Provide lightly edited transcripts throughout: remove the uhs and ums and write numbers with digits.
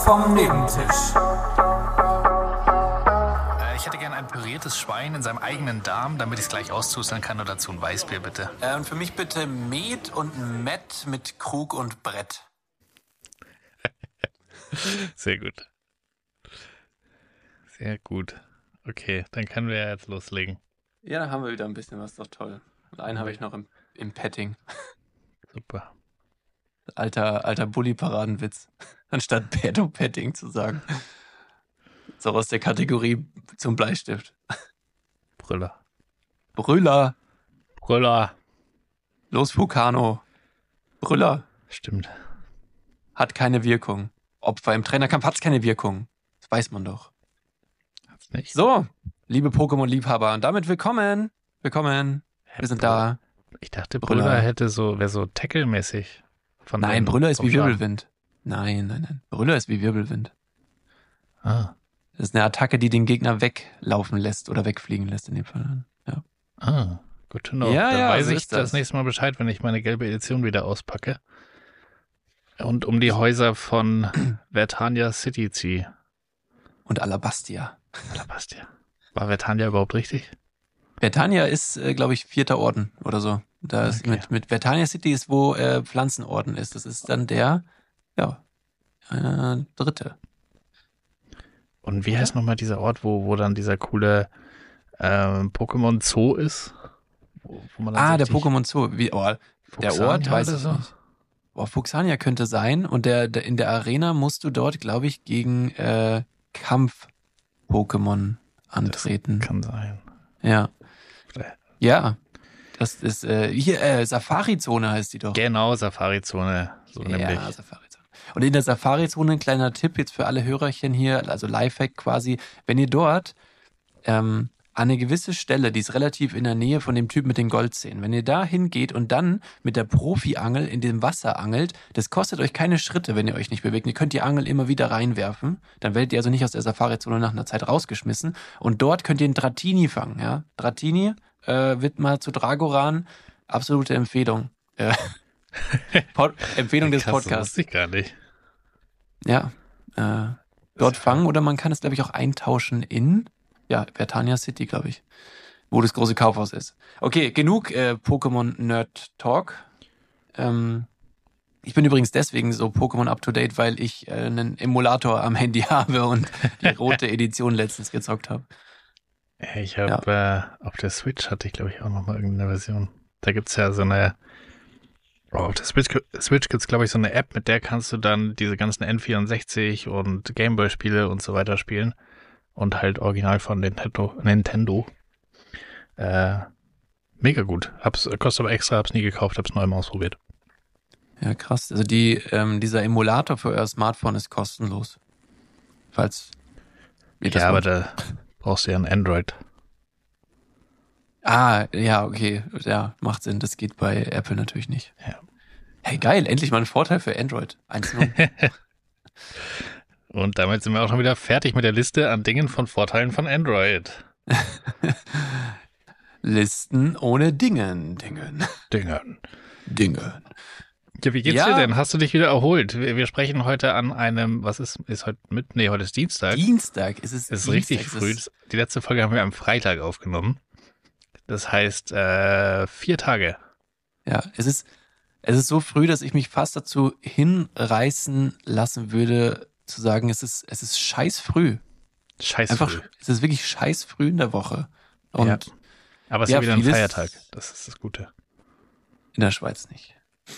vom Nebentisch. Ich hätte gern ein püriertes Schwein in seinem eigenen Darm, damit ich es gleich auszustern kann. Und dazu ein Weißbier, bitte. Und für mich bitte Met und ein Mett mit Krug und Brett. Sehr gut. Sehr gut. Okay, dann können wir ja jetzt loslegen. Ja, da haben wir wieder ein bisschen was, doch toll. Und einen habe ich noch im Petting. Super. Alter Bulli-Paradenwitz. Anstatt Petting zu sagen. So aus der Kategorie zum Bleistift. Brüller. Brüller. Brüller. Los, Vulcano. Brüller. Stimmt. Hat keine Wirkung. Opfer im Trainerkampf hat's keine Wirkung. Das weiß man doch. Hat's nicht? So, liebe Pokémon-Liebhaber, und damit willkommen. Willkommen. Wir sind da. Ich dachte, Brüller wäre so Tackle-mäßig. Nein, Brüller ist wie Wirbelwind. Nein. Brüller ist wie Wirbelwind. Ah. Das ist eine Attacke, die den Gegner weglaufen lässt oder wegfliegen lässt in dem Fall. Ja. Ah, good to know. Ja, Dann ja, weiß so ich ist das. das nächste Mal Bescheid, wenn ich meine gelbe Edition wieder auspacke und um die Häuser von Vertania City ziehe. Und Alabastia. Alabastia. War Vertania überhaupt richtig? Vertania ist, glaube ich, 4. Orden oder so. Da ist Okay. mit Vertania City ist, wo Pflanzenorden ist. Das ist dann der, 3. Und wie heißt nochmal dieser Ort, wo dann dieser coole Pokémon Zoo ist? Wo man dann so Der richtig Pokémon Zoo. Der Fuchsania Ort weiß oder ich so? nicht. Fuchsania könnte sein. Und in der Arena musst du dort, glaube ich, gegen Kampf-Pokémon antreten. Kann sein. Ja. Vielleicht. Ja. Das ist hier, Safari-Zone heißt die doch. Genau, Safari-Zone. So nämlich. Ja, Safari-Zone. Und in der Safari-Zone ein kleiner Tipp jetzt für alle Hörerchen hier, also Lifehack quasi, wenn ihr dort an eine gewisse Stelle, die ist relativ in der Nähe von dem Typ mit den Goldzähnen, wenn ihr da hingeht und dann mit der Profi-Angel in dem Wasser angelt, das kostet euch keine Schritte, wenn ihr euch nicht bewegt. Ihr könnt die Angel immer wieder reinwerfen, dann werdet ihr also nicht aus der Safari-Zone nach einer Zeit rausgeschmissen und dort könnt ihr einen Dratini fangen. Ja? Dratini wird mal zu Dragoran, absolute Empfehlung. Empfehlung des Krass, das Podcasts. wusste ich gar nicht. Ja, dort fangen oder man kann es, glaube ich, auch eintauschen in, Vertania City, glaube ich, wo das große Kaufhaus ist. Okay, genug Pokémon-Nerd-Talk. Ich bin übrigens deswegen so Pokémon up-to-date, weil ich einen Emulator am Handy habe und die rote Edition letztens gezockt habe. Ich habe auf der Switch hatte ich, glaube ich, auch nochmal irgendeine Version. Da gibt's ja so eine auf der Switch gibt's, glaube ich, so eine App, mit der kannst du dann diese ganzen N64 und Gameboy-Spiele und so weiter spielen. Und halt original von Nintendo. Mega gut. Kostet aber extra, hab's nie gekauft, hab's neu mal ausprobiert. Ja, krass. Also dieser Emulator für euer Smartphone ist kostenlos. Falls ihr das Ja, aber wollt. da brauchst du ja ein Android. Ja, okay. Ja, macht Sinn. Das geht bei Apple natürlich nicht. Ja. Hey, geil. Endlich mal ein Vorteil für Android. 1.0. Und damit sind wir auch schon wieder fertig mit der Liste an Dingen von Vorteilen von Android. Listen ohne Dingen. Dingen. Ja, wie geht's dir denn? Hast du dich wieder erholt? Wir sprechen heute an einem, was ist heute heute ist Dienstag. Dienstag. Es ist richtig früh. Die letzte Folge haben wir am Freitag aufgenommen. Das heißt 4 Tage. Ja, es ist so früh, dass ich mich fast dazu hinreißen lassen würde, zu sagen, es ist scheiß früh. Scheiß Einfach, früh. es ist wirklich scheiß früh in der Woche. Und Ja. Aber es ist ja wieder ein vieles Feiertag. Das ist das Gute. in der Schweiz nicht.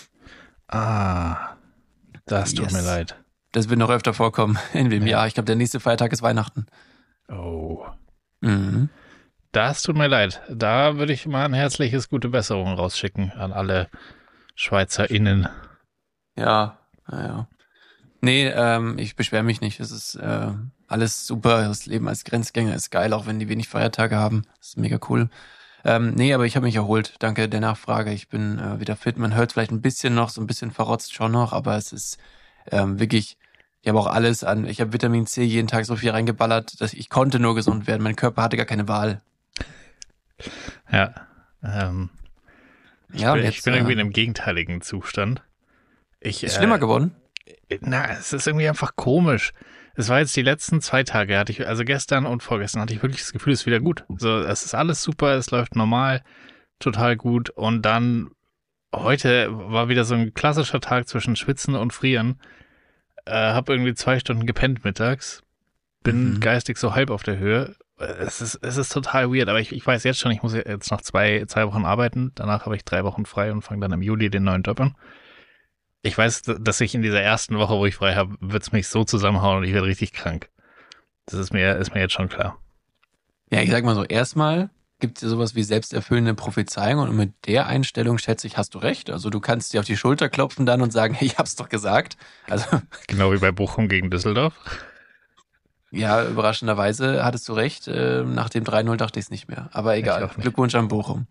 Das tut Yes. mir leid. Das wird noch öfter vorkommen in dem Ja. Jahr. Ich glaube, der nächste Feiertag ist Weihnachten. Oh. Mhm. Das tut mir leid. Da würde ich mal ein herzliches gute Besserung rausschicken an alle SchweizerInnen. Ja. Nee, ich beschwere mich nicht. Es ist alles super. Das Leben als Grenzgänger ist geil, auch wenn die wenig Feiertage haben. Das ist mega cool. Nee, aber ich habe mich erholt. Danke der Nachfrage. Ich bin wieder fit. Man hört vielleicht ein bisschen noch, so ein bisschen verrotzt schon noch, aber es ist wirklich, ich habe auch alles an. Ich habe Vitamin C jeden Tag so viel reingeballert, dass ich konnte nur gesund werden. Mein Körper hatte gar keine Wahl. Ja. Ja, und Ich jetzt bin irgendwie in einem gegenteiligen Zustand. ist schlimmer geworden. Na, es ist irgendwie einfach komisch. Es war jetzt die letzten 2 Tage, also gestern und vorgestern hatte ich wirklich das Gefühl, es ist wieder gut. So, es ist alles super, es läuft normal, total gut. Und dann heute war wieder so ein klassischer Tag zwischen Schwitzen und Frieren. Hab irgendwie 2 Stunden gepennt mittags, bin geistig so halb auf der Höhe. Es ist total weird, aber ich weiß jetzt schon, ich muss jetzt noch 2 Wochen arbeiten. Danach habe ich 3 Wochen frei und fange dann im Juli den neuen Job an. Ich weiß, dass ich in dieser ersten Woche, wo ich frei habe, wird es mich so zusammenhauen und ich werde richtig krank. Das ist mir jetzt schon klar. Ja, ich sag mal so, erstmal gibt es ja sowas wie selbsterfüllende Prophezeiung und mit der Einstellung schätze ich, hast du recht. Also du kannst dir auf die Schulter klopfen dann und sagen, hey, ich hab's doch gesagt. Also genau wie bei Bochum gegen Düsseldorf. Ja, überraschenderweise hattest du recht. Nach dem 3-0 dachte ich es nicht mehr. Aber egal. Glückwunsch an Bochum.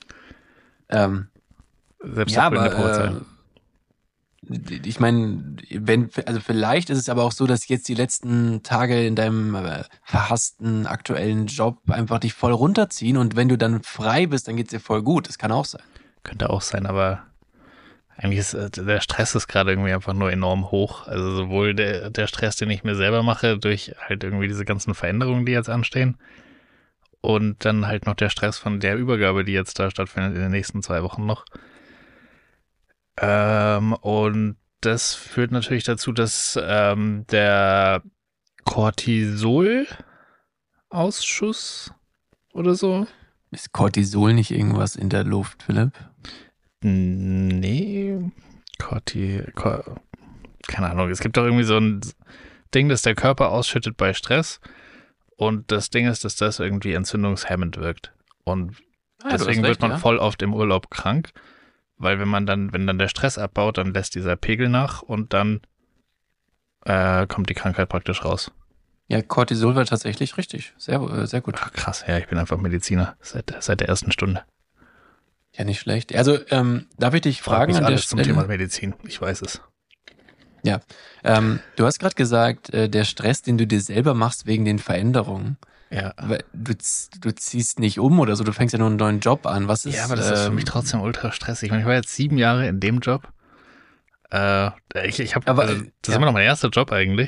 Selbsterfüllende Prophezeiung. Ich meine, also vielleicht ist es aber auch so, dass jetzt die letzten Tage in deinem verhassten aktuellen Job einfach dich voll runterziehen und wenn du dann frei bist, dann geht's dir voll gut. Das kann auch sein. Könnte auch sein, aber eigentlich ist der Stress ist gerade irgendwie einfach nur enorm hoch. Also sowohl der Stress, den ich mir selber mache, durch halt irgendwie diese ganzen Veränderungen, die jetzt anstehen, und dann halt noch der Stress von der Übergabe, die jetzt da stattfindet in den nächsten 2 Wochen noch. Und das führt natürlich dazu, dass der Cortisol-Ausschuss oder so. Ist Cortisol nicht irgendwas in der Luft, Philipp? Nee. Keine Ahnung. Es gibt doch irgendwie so ein Ding, das der Körper ausschüttet bei Stress. Und das Ding ist, dass das irgendwie entzündungshemmend wirkt. Und deswegen wird man voll oft im Urlaub krank. Weil wenn dann der Stress abbaut, dann lässt dieser Pegel nach und dann kommt die Krankheit praktisch raus. Ja, Cortisol war tatsächlich richtig. Sehr, sehr gut. Ach, krass, ja, ich bin einfach Mediziner seit der ersten Stunde. Ja, nicht schlecht. Also, darf ich dich fragen an der Stelle? Zum Thema Medizin, ich weiß es. Ja, du hast gerade gesagt, der Stress, den du dir selber machst wegen den Veränderungen. Ja. Du ziehst nicht um oder so, du fängst ja nur einen neuen Job an. Was ist? Ja, aber das ist für mich trotzdem ultra stressig. Ich war jetzt 7 Jahre in dem Job. Das ist immer noch mein erster Job eigentlich.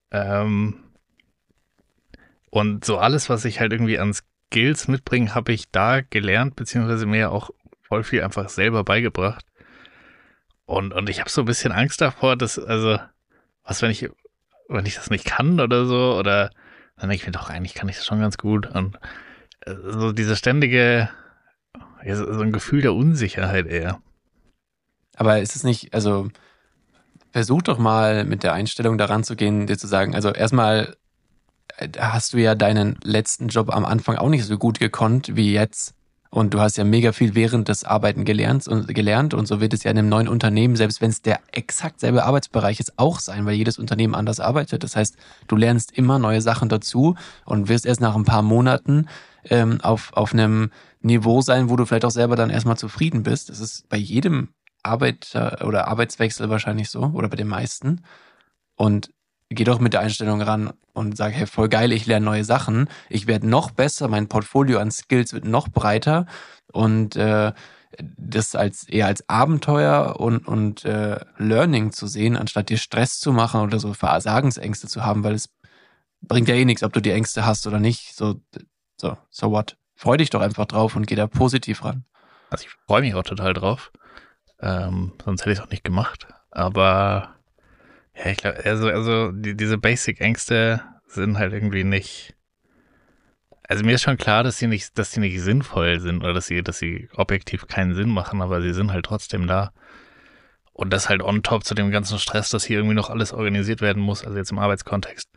Und so alles, was ich halt irgendwie an Skills mitbringe, habe ich da gelernt, beziehungsweise mir auch voll viel einfach selber beigebracht. Und ich habe so ein bisschen Angst davor, dass, also, wenn ich das nicht kann oder so, oder dann denke ich mir doch, eigentlich kann ich das schon ganz gut. Und so diese ständige, so ein Gefühl der Unsicherheit eher. Aber ist es nicht, also versuch doch mal mit der Einstellung daran zu gehen, dir zu sagen, also erstmal hast du ja deinen letzten Job am Anfang auch nicht so gut gekonnt wie jetzt. Und du hast ja mega viel während des Arbeiten gelernt und so wird es ja in einem neuen Unternehmen, selbst wenn es der exakt selbe Arbeitsbereich ist, auch sein, weil jedes Unternehmen anders arbeitet. Das heißt, du lernst immer neue Sachen dazu und wirst erst nach ein paar Monaten auf einem Niveau sein, wo du vielleicht auch selber dann erstmal zufrieden bist. Das ist bei jedem Arbeiter oder Arbeitswechsel wahrscheinlich so oder bei den meisten. Und geh doch mit der Einstellung ran und sag, hey, voll geil, ich lerne neue Sachen, ich werde noch besser, mein Portfolio an Skills wird noch breiter und das eher als Abenteuer und Learning zu sehen, anstatt dir Stress zu machen oder so Versagensängste zu haben, weil es bringt ja eh nichts, ob du die Ängste hast oder nicht. So what? Freu dich doch einfach drauf und geh da positiv ran. Also ich freue mich auch total drauf. Sonst hätte ich es auch nicht gemacht. Aber ja, ich glaube, also diese Basic-Ängste sind halt irgendwie nicht. Also mir ist schon klar, dass sie nicht sinnvoll sind oder dass sie objektiv keinen Sinn machen, aber sie sind halt trotzdem da. Und das halt on top zu dem ganzen Stress, dass hier irgendwie noch alles organisiert werden muss, also jetzt im Arbeitskontext,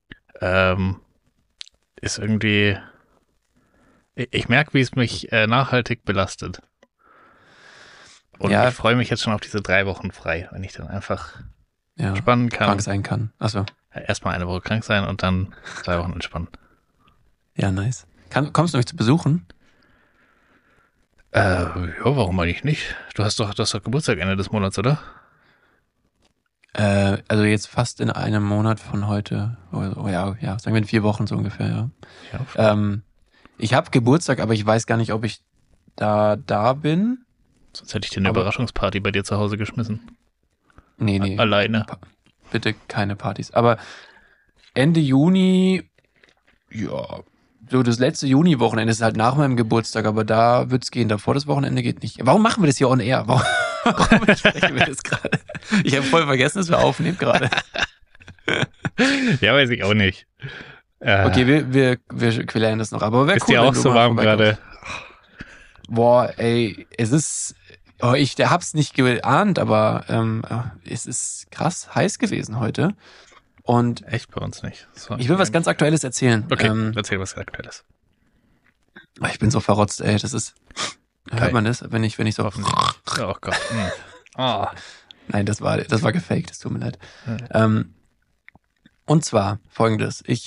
ist irgendwie. Ich merke, wie es mich nachhaltig belastet. Und ja, ich freue mich jetzt schon auf diese 3 Wochen frei, wenn ich dann einfach entspannen kann. Krank sein kann. Achso. Erstmal 1 Woche krank sein und dann 2 Wochen entspannen. Ja, nice. Kommst du mich zu besuchen? Ja, warum eigentlich nicht? Du hast doch Geburtstag Ende des Monats, oder? Also jetzt fast in einem Monat von heute. Oh ja, sagen wir in 4 Wochen so ungefähr, ja. Ich habe Geburtstag, aber ich weiß gar nicht, ob ich da bin. Sonst hätte ich dir eine Überraschungsparty bei dir zu Hause geschmissen. Nee. Alleine. bitte keine Partys. Aber Ende Juni, ja, so das letzte Juni-Wochenende ist halt nach meinem Geburtstag, aber da wird's gehen. Davor das Wochenende geht nicht. Warum machen wir das hier on air? Warum besprechen wir das gerade? Ich habe voll vergessen, dass wir aufnehmen gerade. Ja, weiß ich auch nicht. Okay, wir klären das noch. Aber wäre cool, dir auch so warm gerade? Boah, ey, es ist... ich hab's nicht geahnt, aber es ist krass heiß gewesen heute. Und echt bei uns nicht. Ich will was ganz Aktuelles erzählen. Okay, erzähl was Aktuelles. Ich bin so verrotzt, ey. Das ist... Hört man das, wenn ich so... Oh Gott. Oh. Nein, das war gefaked, es tut mir leid. Und zwar folgendes. Ich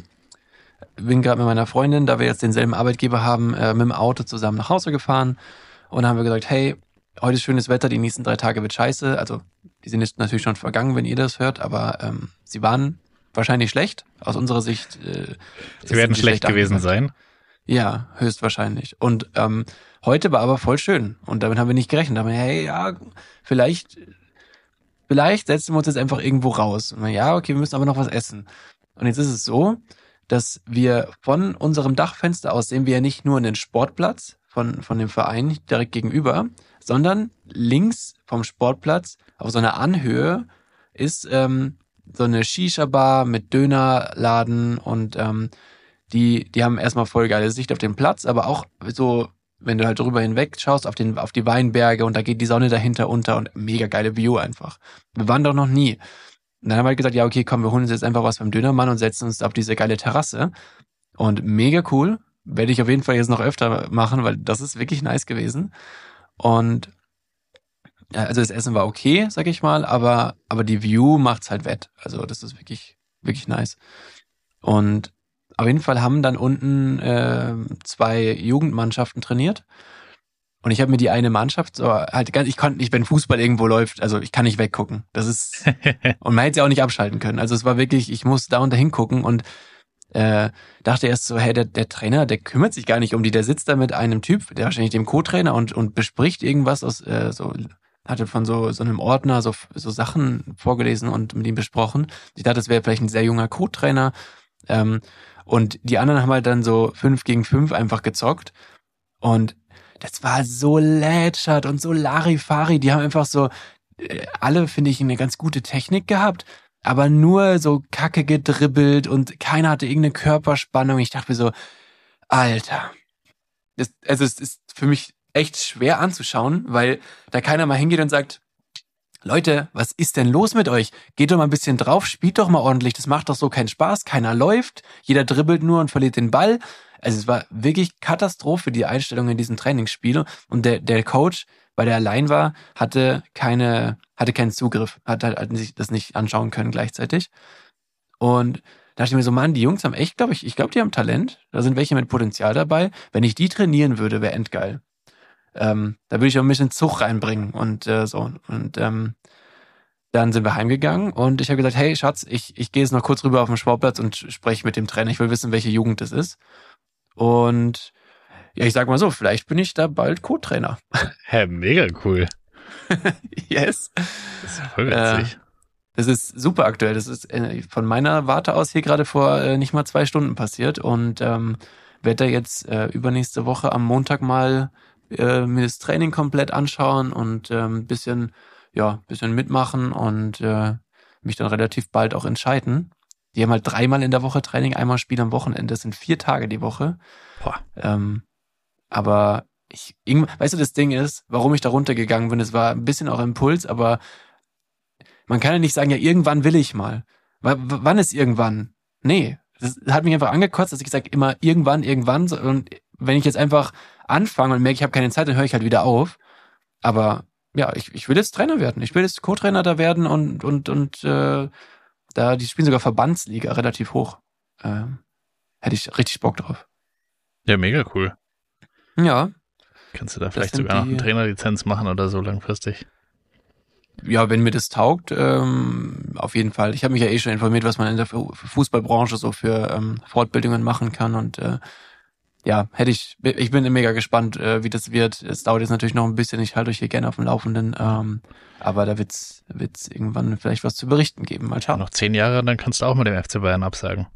bin gerade mit meiner Freundin, da wir jetzt denselben Arbeitgeber haben, mit dem Auto zusammen nach Hause gefahren. Und dann haben wir gesagt, hey, heute ist schönes Wetter, die nächsten 3 Tage wird scheiße. Also die sind jetzt natürlich schon vergangen, wenn ihr das hört, aber sie waren wahrscheinlich schlecht. Aus unserer Sicht. Sie werden schlecht gewesen sein. Ja, höchstwahrscheinlich. Und heute war aber voll schön. Und damit haben wir nicht gerechnet. Da haben wir, hey, ja, vielleicht setzen wir uns jetzt einfach irgendwo raus. Und ja, okay, wir müssen aber noch was essen. Und jetzt ist es so, dass wir von unserem Dachfenster aus sehen wir ja nicht nur einen Sportplatz von dem Verein direkt gegenüber, sondern links vom Sportplatz auf so einer Anhöhe ist so eine Shisha-Bar mit Dönerladen und die haben erstmal voll geile Sicht auf den Platz, aber auch so, wenn du halt drüber hinweg schaust auf die Weinberge und da geht die Sonne dahinter unter und mega geile View einfach. Wir waren doch noch nie. Und dann haben wir halt gesagt, ja okay, komm, wir holen uns jetzt einfach was beim Dönermann und setzen uns auf diese geile Terrasse. Und mega cool. Werde ich auf jeden Fall jetzt noch öfter machen, weil das ist wirklich nice gewesen. Und ja, also das Essen war okay, sag ich mal, aber die View macht's halt wett. Also das ist wirklich, wirklich nice. Und auf jeden Fall haben dann unten 2 Jugendmannschaften trainiert. Und ich habe mir die eine Mannschaft so halt wenn Fußball irgendwo läuft, also ich kann nicht weggucken. Das ist und man hätte ja auch nicht abschalten können. Also es war wirklich, ich muss da und dahin gucken und dachte erst so, hey, der Trainer, der kümmert sich gar nicht um die, der sitzt da mit einem Typ, der wahrscheinlich dem Co-Trainer und bespricht irgendwas aus hatte von so einem Ordner so Sachen vorgelesen und mit ihm besprochen. Ich dachte, das wäre vielleicht ein sehr junger Co-Trainer. Und die anderen haben halt dann so 5 gegen 5 einfach gezockt. Und das war so lätschert und so Larifari. Die haben einfach so, alle, finde ich, eine ganz gute Technik gehabt, aber nur so kacke gedribbelt und keiner hatte irgendeine Körperspannung. Ich dachte mir so, Alter. Es ist für mich echt schwer anzuschauen, weil da keiner mal hingeht und sagt, Leute, was ist denn los mit euch? Geht doch mal ein bisschen drauf, spielt doch mal ordentlich, das macht doch so keinen Spaß, keiner läuft, jeder dribbelt nur und verliert den Ball. Also es war wirklich Katastrophe, die Einstellung in diesem Trainingsspiel. Und der Coach, weil der allein war, hatte keinen Zugriff, hat halt sich das nicht anschauen können gleichzeitig. Und da dachte ich mir so, Mann, die Jungs haben echt, ich glaube, die haben Talent. Da sind welche mit Potenzial dabei. Wenn ich die trainieren würde, wäre endgeil. Da würde ich auch ein bisschen Zug reinbringen und so. Und dann sind wir heimgegangen und ich habe gesagt, hey Schatz, ich gehe jetzt noch kurz rüber auf den Sportplatz und spreche mit dem Trainer. Ich will wissen, welche Jugend das ist. Und ja, ich sag mal so, vielleicht bin ich da bald Co-Trainer. Hä, mega cool. Yes. Das ist voll witzig. Das ist super aktuell. Das ist von meiner Warte aus hier gerade vor nicht mal 2 Stunden passiert und werde da jetzt übernächste Woche am Montag mal mir das Training komplett anschauen und bisschen mitmachen und mich dann relativ bald auch entscheiden. Die haben halt 3-mal in der Woche Training, einmal Spiel am Wochenende. Das sind 4 Tage die Woche. Boah. Aber weißt du, das Ding ist, warum ich da runtergegangen bin, es war ein bisschen auch Impuls, aber man kann ja nicht sagen, ja, irgendwann will ich mal. Wann ist irgendwann? Nee, das hat mich einfach angekotzt, dass ich gesagt immer irgendwann. Und wenn ich jetzt einfach anfange und merke, ich habe keine Zeit, dann höre ich halt wieder auf. Aber ja, ich will jetzt Trainer werden. Ich will jetzt Co-Trainer da werden und da, die spielen sogar Verbandsliga relativ hoch. Hätte ich richtig Bock drauf. Ja, mega cool. Ja. Kannst du da vielleicht sogar noch eine Trainerlizenz machen oder so langfristig? Ja, wenn mir das taugt, auf jeden Fall. Ich habe mich ja schon informiert, was man in der Fußballbranche so für Fortbildungen machen kann und ich bin mega gespannt, wie das wird. Es dauert jetzt natürlich noch ein bisschen, ich halte euch hier gerne auf dem Laufenden, aber da wird's irgendwann vielleicht was zu berichten geben. Mal schauen. Noch 10 Jahre, dann kannst du auch mit dem FC Bayern absagen.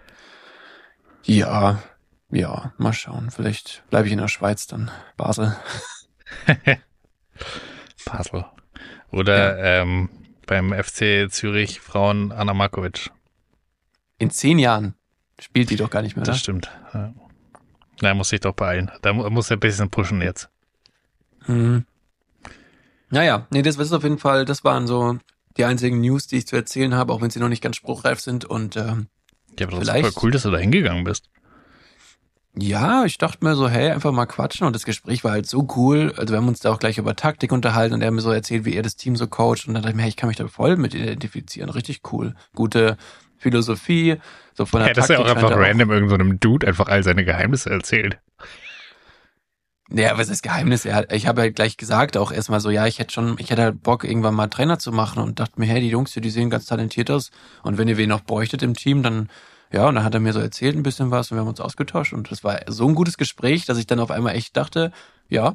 Ja, mal schauen. Vielleicht bleibe ich in der Schweiz dann. Basel. Basel. Oder beim FC Zürich Frauen Anna Markovic. In 10 Jahren spielt die doch gar nicht mehr, Das oder? stimmt. Ja. Na, muss sich doch beeilen. Da muss er ein bisschen pushen jetzt. Naja, das ist auf jeden Fall, das waren so die einzigen News, die ich zu erzählen habe, auch wenn sie noch nicht ganz spruchreif sind. Und Ja, aber das ist vielleicht super cool, dass du da hingegangen bist. ja, ich dachte mir so, hey, einfach mal quatschen. Und das Gespräch war halt so cool. Also wir haben uns da auch gleich über Taktik unterhalten und er hat mir so erzählt, wie er das Team so coacht. Und dann dachte ich mir, hey, ich kann mich da voll mit identifizieren. Richtig cool. Gute Philosophie. So von der Ja, dass er auch Taktik einfach scheint er random irgend so einem Dude einfach all seine Geheimnisse erzählt. Ja, was ist Geheimnis? Ich habe halt gleich gesagt, auch erstmal so, ja, ich hätte halt Bock, irgendwann mal Trainer zu machen und dachte mir, hey, die Jungs hier, die sehen ganz talentiert aus. Und wenn ihr wen noch bräuchtet im Team, dann, ja, und dann hat er mir so erzählt ein bisschen was und wir haben uns ausgetauscht und das war so ein gutes Gespräch, dass ich dann auf einmal echt dachte, ja.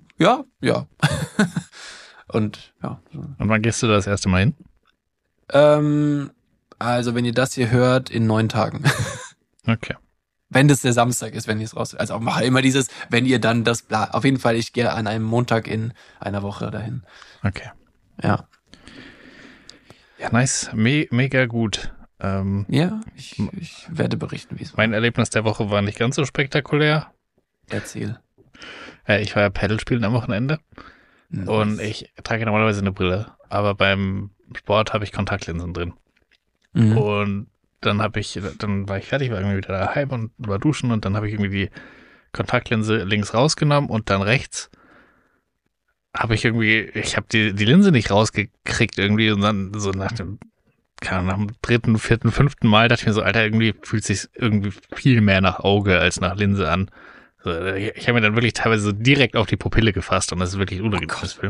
Und, ja. Und wann gehst du da das erste Mal hin? Also, wenn ihr das hier hört, in 9 Tagen. Okay. Wenn das der Samstag ist, wenn ihr es raus... Also auch mache immer dieses, wenn ihr dann das... Auf jeden Fall, ich gehe an einem Montag in einer Woche dahin. Okay. Ja. Ja, nice. Mega gut. Ja, ich werde berichten, wie es war. Mein Erlebnis der Woche war nicht ganz so spektakulär. Erzähl. Ich war ja Paddle spielen am Wochenende. Nice. Und ich trage normalerweise eine Brille. Aber beim Sport habe ich Kontaktlinsen drin. Mhm. Und dann war ich fertig, war irgendwie wieder daheim und war duschen und dann habe ich irgendwie die Kontaktlinse links rausgenommen und dann rechts ich habe die Linse nicht rausgekriegt irgendwie und dann so nach dem 3., 4., 5. Mal dachte ich mir so, Alter, irgendwie fühlt sich irgendwie viel mehr nach Auge als nach Linse an. So, ich habe mir dann wirklich teilweise so direkt auf die Pupille gefasst und das ist wirklich unangenehmes Film.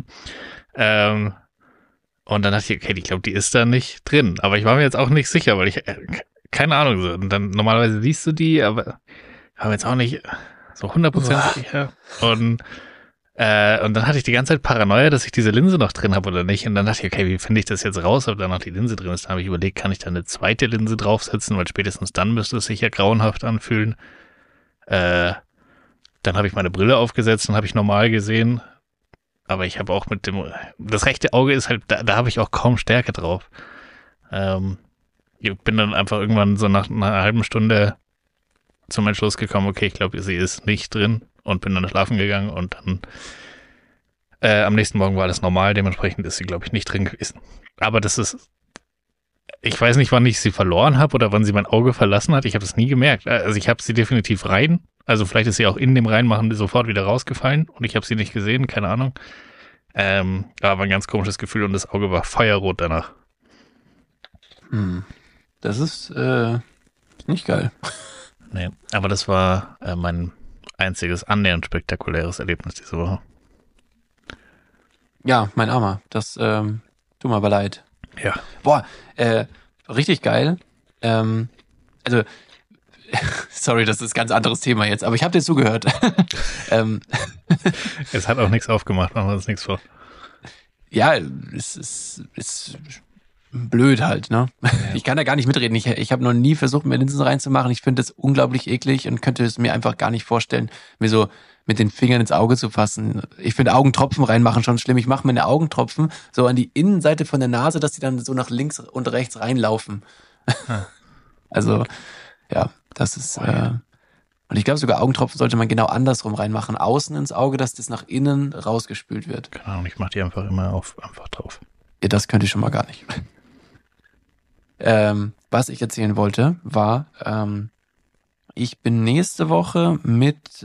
Und dann dachte ich, okay, ich glaube, die ist da nicht drin. Aber ich war mir jetzt auch nicht sicher, weil ich, keine Ahnung, so. Und dann normalerweise siehst du die, aber ich war mir jetzt auch nicht so 100% sicher. Und dann hatte ich die ganze Zeit Paranoia, dass ich diese Linse noch drin habe oder nicht. Und dann dachte ich, okay, wie finde ich das jetzt raus, ob da noch die Linse drin ist? Dann habe ich überlegt, kann ich da eine zweite Linse draufsetzen, weil spätestens dann müsste es sich ja grauenhaft anfühlen. Dann habe ich meine Brille aufgesetzt und habe ich normal gesehen. Aber ich habe auch das rechte Auge ist halt, da habe ich auch kaum Stärke drauf. Ich bin dann einfach irgendwann so nach einer halben Stunde zum Entschluss gekommen, okay, ich glaube, sie ist nicht drin und bin dann schlafen gegangen und dann am nächsten Morgen war alles normal, dementsprechend ist sie, glaube ich, nicht drin gewesen. Aber ich weiß nicht, wann ich sie verloren habe oder wann sie mein Auge verlassen hat. Ich habe das nie gemerkt. Also ich habe sie definitiv rein. Also vielleicht ist sie auch in dem Reinmachen sofort wieder rausgefallen und ich habe sie nicht gesehen, keine Ahnung. Aber ein ganz komisches Gefühl und das Auge war feuerrot danach. Das ist nicht geil. Nee, aber das war mein einziges annähernd spektakuläres Erlebnis diese Woche. Ja, mein Armer. Das tut mir aber leid. Ja. Boah, richtig geil. Also, sorry, das ist ein ganz anderes Thema jetzt, aber ich habe dir zugehört. Es hat auch nichts aufgemacht, machen wir uns nichts vor. Ja, es ist blöd halt, ne? Ja. Ich kann da gar nicht mitreden. Ich habe noch nie versucht, mir Linsen reinzumachen. Ich finde das unglaublich eklig und könnte es mir einfach gar nicht vorstellen, mir so mit den Fingern ins Auge zu fassen. Ich finde Augentropfen reinmachen schon schlimm. Ich mache mir eine Augentropfen so an die Innenseite von der Nase, dass die dann so nach links und rechts reinlaufen. Also, ja, das ist... und ich glaube sogar, Augentropfen sollte man genau andersrum reinmachen. Außen ins Auge, dass das nach innen rausgespült wird. Keine Ahnung, ich mache die einfach immer einfach drauf. Ja, das könnte ich schon mal gar nicht. Was ich erzählen wollte, war, ich bin nächste Woche mit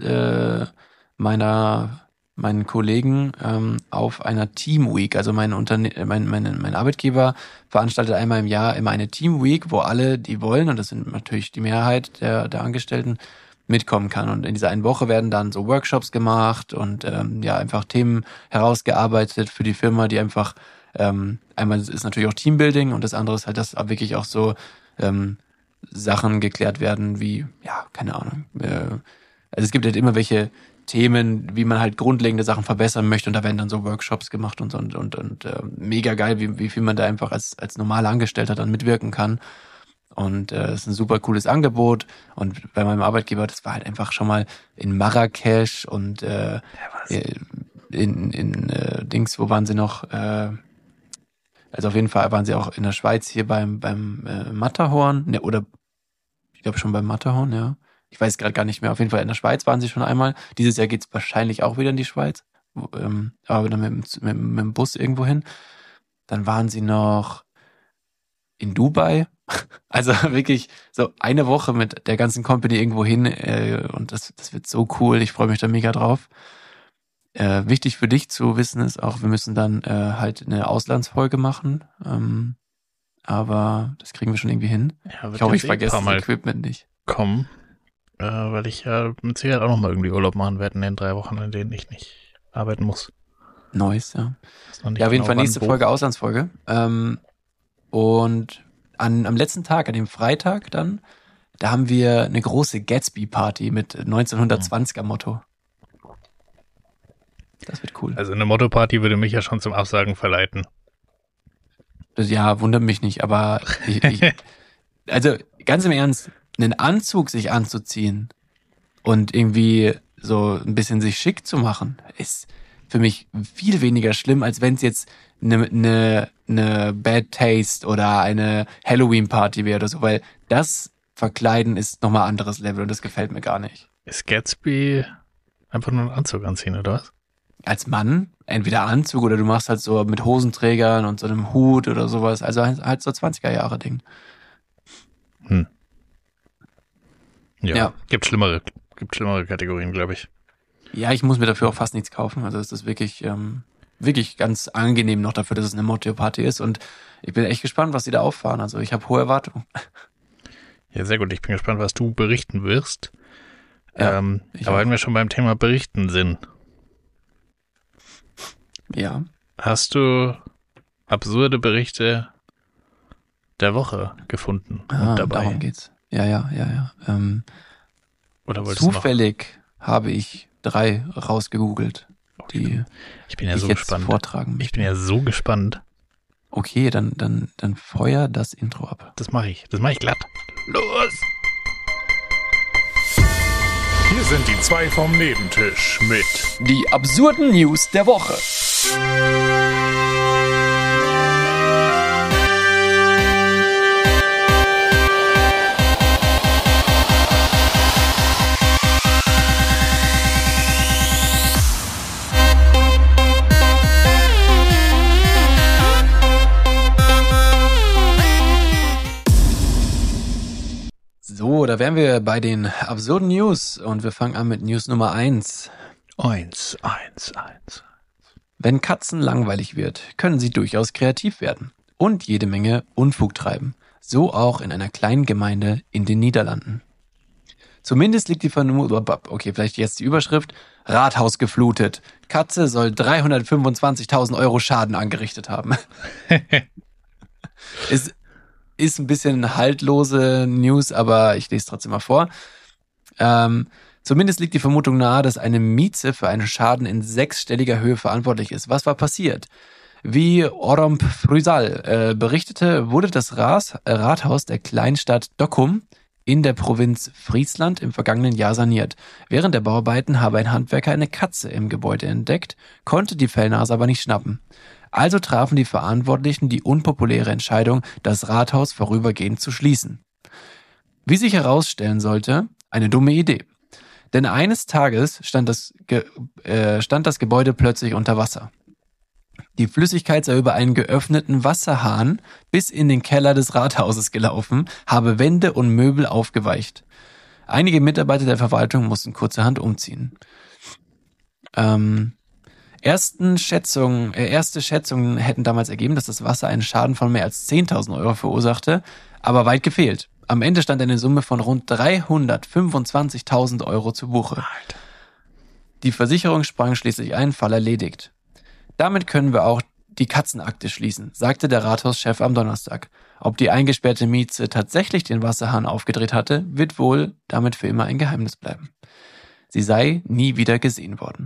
meinen Kollegen auf einer Team Week. Also mein Arbeitgeber veranstaltet einmal im Jahr immer eine Team Week, wo alle, die wollen, und das sind natürlich die Mehrheit der Angestellten, mitkommen kann. Und in dieser einen Woche werden dann so Workshops gemacht und einfach Themen herausgearbeitet für die Firma, die einfach einmal ist natürlich auch Teambuilding und das andere ist halt, dass wirklich auch so Sachen geklärt werden wie, ja, keine Ahnung, Also es gibt halt immer welche Themen, wie man halt grundlegende Sachen verbessern möchte und da werden dann so Workshops gemacht und mega geil, wie viel man da einfach als normaler Angestellter dann mitwirken kann. Und es ist ein super cooles Angebot. Und bei meinem Arbeitgeber, das war halt einfach schon mal in Marrakesch und in Dings, wo waren sie noch? Also auf jeden Fall waren sie auch in der Schweiz hier beim Matterhorn. Ne, oder ich glaube schon beim Matterhorn, ja. Ich weiß gerade gar nicht mehr. Auf jeden Fall in der Schweiz waren sie schon einmal. Dieses Jahr geht's wahrscheinlich auch wieder in die Schweiz. Aber dann mit dem Bus irgendwo hin. Dann waren sie noch in Dubai. Also wirklich so eine Woche mit der ganzen Company irgendwo hin. Und das wird so cool. Ich freue mich da mega drauf. Wichtig für dich zu wissen ist auch, wir müssen dann halt eine Auslandsfolge machen. Aber das kriegen wir schon irgendwie hin. Ja, ich hoffe, ich vergesse das Equipment nicht. Kommen, weil ich ja mit Sicherheit auch nochmal irgendwie Urlaub machen werde in den 3 Wochen, in denen ich nicht arbeiten muss. Neues, ja. Ja, auf jeden Fall nächste Folge, Auslandsfolge. Und am letzten Tag, an dem Freitag dann, da haben wir eine große Gatsby-Party mit 1920er-Motto. Das wird cool. Also eine Motto-Party würde mich ja schon zum Absagen verleiten. Ja, wundert mich nicht, aber also ganz im Ernst, einen Anzug sich anzuziehen und irgendwie so ein bisschen sich schick zu machen, ist für mich viel weniger schlimm, als wenn es jetzt eine Bad Taste oder eine Halloween-Party wäre oder so, weil das Verkleiden ist nochmal ein anderes Level und das gefällt mir gar nicht. Ist Gatsby einfach nur einen Anzug anziehen, oder was? Als Mann, entweder Anzug oder du machst halt so mit Hosenträgern und so einem Hut oder sowas, also halt so 20er-Jahre-Ding. Ja, gibt schlimmere Kategorien, glaube ich. Ja, ich muss mir dafür auch fast nichts kaufen, also es ist wirklich ganz angenehm noch dafür, dass es eine Motto-Party ist und ich bin echt gespannt, was die da auffahren, also ich habe hohe Erwartungen. Ja, sehr gut, ich bin gespannt, was du berichten wirst. Ja, aber wenn wir schon beim Thema Berichten sind, ja. Hast du absurde Berichte der Woche gefunden und dabei? Darum geht's. Ja. Oder zufällig habe ich 3 rausgegoogelt, die ich bin ja so gespannt. Vortragen möchte. Ich bin ja so gespannt. Okay, dann feuer das Intro ab. Das mache ich glatt. Los! Hier sind die 2 vom Nebentisch mit die absurden News der Woche. So, da wären wir bei den absurden News und wir fangen an mit News Nummer 1. 1. Wenn Katzen langweilig wird, können sie durchaus kreativ werden und jede Menge Unfug treiben. So auch in einer kleinen Gemeinde in den Niederlanden. Zumindest liegt die Vermutung, okay, vielleicht jetzt die Überschrift, Rathaus geflutet. Katze soll 325.000 Euro Schaden angerichtet haben. Ist ein bisschen haltlose News, aber ich lese trotzdem mal vor. Zumindest liegt die Vermutung nahe, dass eine Mieze für einen Schaden in 6-stelliger Höhe verantwortlich ist. Was war passiert? Wie Oromp Früsal berichtete, wurde das Rathaus der Kleinstadt Dokkum in der Provinz Friesland im vergangenen Jahr saniert. Während der Bauarbeiten habe ein Handwerker eine Katze im Gebäude entdeckt, konnte die Fellnase aber nicht schnappen. Also trafen die Verantwortlichen die unpopuläre Entscheidung, das Rathaus vorübergehend zu schließen. Wie sich herausstellen sollte, eine dumme Idee. Denn eines Tages stand das Gebäude plötzlich unter Wasser. Die Flüssigkeit sei über einen geöffneten Wasserhahn bis in den Keller des Rathauses gelaufen, habe Wände und Möbel aufgeweicht. Einige Mitarbeiter der Verwaltung mussten kurzerhand umziehen. Erste Schätzungen hätten damals ergeben, dass das Wasser einen Schaden von mehr als 10.000 Euro verursachte, aber weit gefehlt. Am Ende stand eine Summe von rund 325.000 Euro zu Buche. Alter. Die Versicherung sprang schließlich ein, Fall erledigt. Damit können wir auch die Katzenakte schließen, sagte der Rathauschef am Donnerstag. Ob die eingesperrte Mieze tatsächlich den Wasserhahn aufgedreht hatte, wird wohl damit für immer ein Geheimnis bleiben. sie sei nie wieder gesehen worden.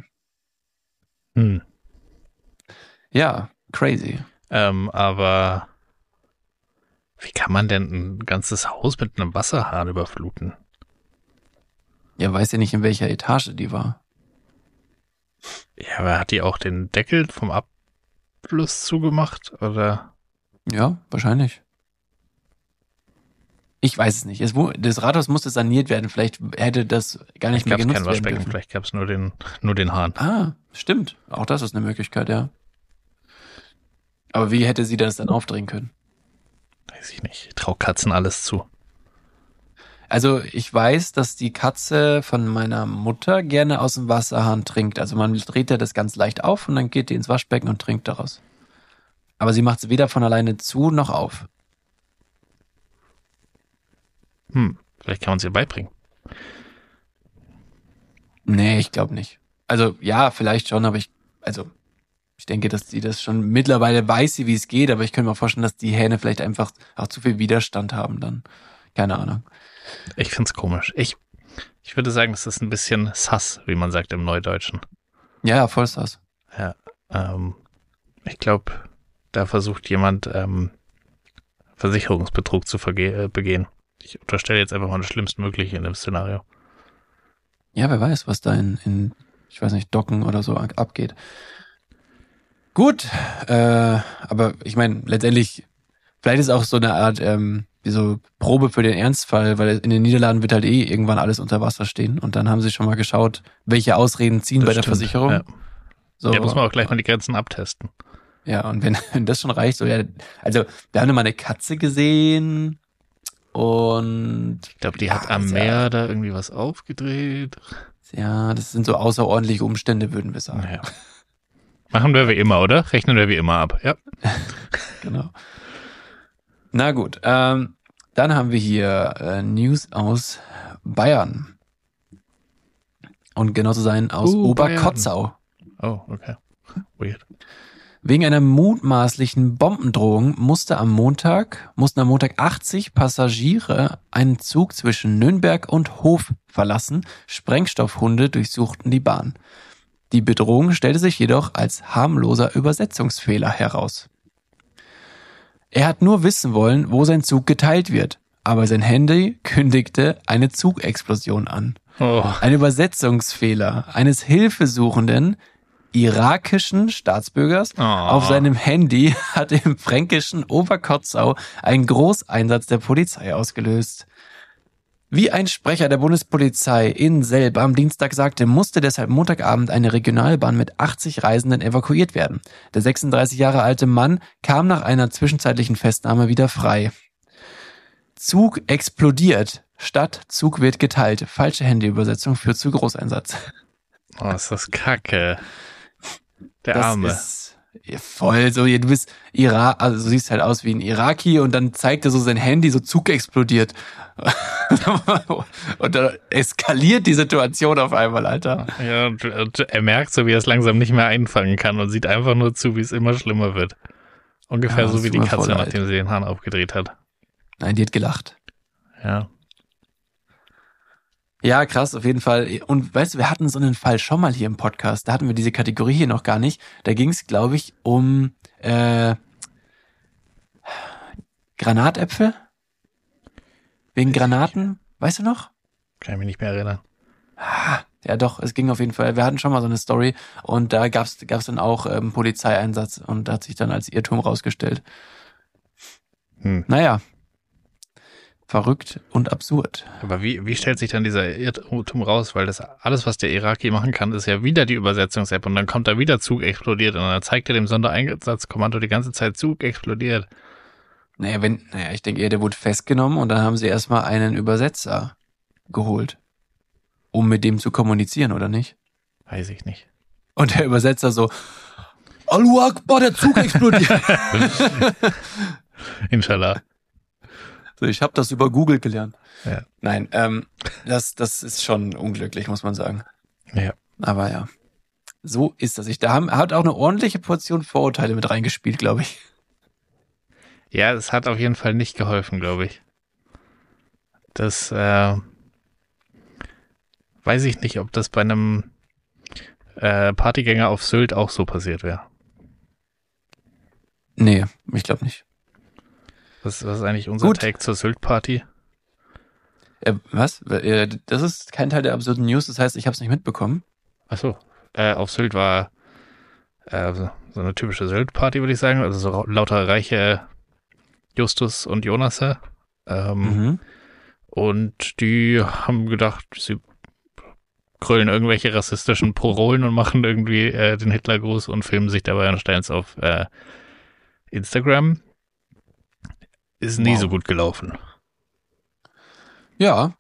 Ja, crazy. Aber wie kann man denn ein ganzes Haus mit einem Wasserhahn überfluten? Ja, weiß ja nicht, in welcher Etage die war. Ja, aber hat die auch den Deckel vom Abfluss zugemacht, oder? Ja, wahrscheinlich. Ich weiß es nicht. Das Rathaus musste saniert werden. Vielleicht hätte das gar nicht mehr genutzt werden dürfen. Vielleicht gab es nur den Hahn. Ah, stimmt. Auch das ist eine Möglichkeit, ja. Aber wie hätte sie das dann aufdrehen können? Weiß ich nicht. Ich traue Katzen alles zu. Also ich weiß, dass die Katze von meiner Mutter gerne aus dem Wasserhahn trinkt. Also man dreht ja das ganz leicht auf und dann geht die ins Waschbecken und trinkt daraus. Aber sie macht es weder von alleine zu noch auf. Vielleicht kann man es ihr beibringen. Nee, ich glaube nicht. Also ja, vielleicht schon, aber ich denke, dass sie das schon mittlerweile weiß, wie es geht, aber ich könnte mir vorstellen, dass die Hähne vielleicht einfach auch zu viel Widerstand haben dann. Keine Ahnung. Ich find's komisch. Ich würde sagen, das ist ein bisschen sus, wie man sagt im Neudeutschen. Ja, voll sus. Ja, ich glaube, da versucht jemand Versicherungsbetrug zu begehen. Ich unterstelle jetzt einfach mal das Schlimmstmögliche in dem Szenario. Ja, wer weiß, was da in ich weiß nicht, Docken oder so abgeht. Gut, aber ich meine, letztendlich, vielleicht ist auch so eine Art wie so Probe für den Ernstfall, weil in den Niederlanden wird halt irgendwann alles unter Wasser stehen und dann haben sie schon mal geschaut, welche Ausreden ziehen Das bei der stimmt, Versicherung. Ja. So, Ja, muss man auch gleich mal die Grenzen abtesten. Ja, und wenn das schon reicht, so ja, also wir haben ja mal eine Katze gesehen und Ich glaube, die hat am Meer da irgendwie was aufgedreht. ja, das sind so außerordentliche Umstände, würden wir sagen. Naja. Machen wir wie immer, oder? Rechnen wir wie immer ab, ja. Genau. Na gut, dann haben wir hier News aus Bayern. Und genau zu sein aus Oberkotzau. Oh, okay. Weird. Wegen einer mutmaßlichen Bombendrohung mussten am Montag 80 Passagiere einen Zug zwischen Nürnberg und Hof verlassen. Sprengstoffhunde durchsuchten die Bahn. Die Bedrohung stellte sich jedoch als harmloser Übersetzungsfehler heraus. Er hat nur wissen wollen, wo sein Zug geteilt wird, aber sein Handy kündigte eine Zugexplosion an. Oh. Ein Übersetzungsfehler eines hilfesuchenden irakischen Staatsbürgers auf seinem Handy hat im fränkischen Oberkotzau einen Großeinsatz der Polizei ausgelöst. Wie ein Sprecher der Bundespolizei in Selb am Dienstag sagte, musste deshalb Montagabend eine Regionalbahn mit 80 Reisenden evakuiert werden. Der 36 Jahre alte Mann kam nach einer zwischenzeitlichen Festnahme wieder frei. Zug explodiert, statt Zug wird geteilt. Falsche Handyübersetzung führt zu Großeinsatz. Oh, ist das kacke. Der Das Arme. ist voll so, du bist also du siehst halt aus wie ein Iraki und dann zeigt er so sein Handy, so Zug explodiert. Und dann eskaliert die Situation auf einmal, Alter. Ja, und er merkt so, wie er es langsam nicht mehr einfangen kann und sieht einfach nur zu, wie es immer schlimmer wird. Ungefähr Ja, so wie die super Katze, voll, nachdem sie den Hahn aufgedreht hat. Nein, die hat gelacht. Ja. Ja, krass, auf jeden Fall. Und weißt du, wir hatten so einen Fall schon mal hier im Podcast. Da hatten wir diese Kategorie hier noch gar nicht. Da ging es, glaube ich, um Granatäpfel? Wegen Granaten? Weißt du noch? Kann ich mich nicht mehr erinnern. Ja doch, es ging auf jeden Fall. Wir hatten schon mal so eine Story und da gab's dann auch Polizeieinsatz und da hat sich dann als Irrtum rausgestellt. Naja, verrückt und absurd. Aber wie stellt sich dann dieser Irrtum raus? Weil das alles, was der Iraki machen kann, ist ja wieder die Übersetzungs-App und dann kommt da wieder Zug explodiert und dann zeigt er dem Sondereinsatzkommando die ganze Zeit Zug explodiert. Naja, ich denke eher, der wurde festgenommen und dann haben sie erstmal einen Übersetzer geholt, um mit dem zu kommunizieren, oder nicht? Weiß ich nicht. Und der Übersetzer so, Allahu Akbar, der Zug explodiert. Inshallah. So, ich habe das über Google gelernt. Ja. Nein, das ist schon unglücklich, muss man sagen. Ja. Aber ja, so ist das. Hat auch eine ordentliche Portion Vorurteile mit reingespielt, glaube ich. Ja, es hat auf jeden Fall nicht geholfen, glaube ich. Das, weil weiß ich nicht, ob das bei einem Partygänger auf Sylt auch so passiert wäre. Nee, ich glaube nicht. Was ist eigentlich unser Take zur Sylt-Party? Was? Das ist kein Teil der absurden News, das heißt, ich habe es nicht mitbekommen. Achso, auf Sylt war so eine typische Sylt-Party, würde ich sagen. Also so lauter reiche Justus und Jonasse. Und die haben gedacht, sie krölen irgendwelche rassistischen Parolen und machen irgendwie den Hitlergruß und filmen sich dabei und stellen es auf Instagram. Ist nie so gut gelaufen. Ja,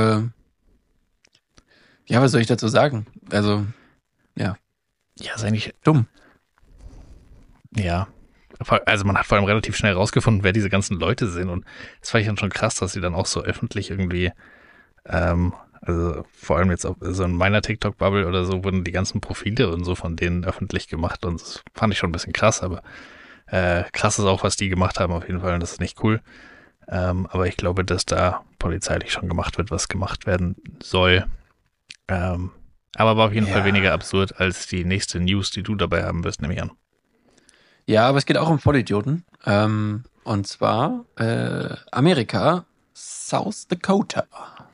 was soll ich dazu sagen? Also, ja. Ja, ist eigentlich dumm. Ja. Also man hat vor allem relativ schnell rausgefunden, wer diese ganzen Leute sind und das fand ich dann schon krass, dass sie dann auch so öffentlich irgendwie, also vor allem jetzt auch so in meiner TikTok-Bubble oder so, wurden die ganzen Profile und so von denen öffentlich gemacht und das fand ich schon ein bisschen krass, aber krass ist auch, was die gemacht haben auf jeden Fall und das ist nicht cool. Aber ich glaube, dass da polizeilich schon gemacht wird, was gemacht werden soll. Aber war auf jeden Fall weniger absurd als die nächste News, die du dabei haben wirst, nehme ich an. Ja, aber es geht auch um Vollidioten. Und zwar Amerika, South Dakota.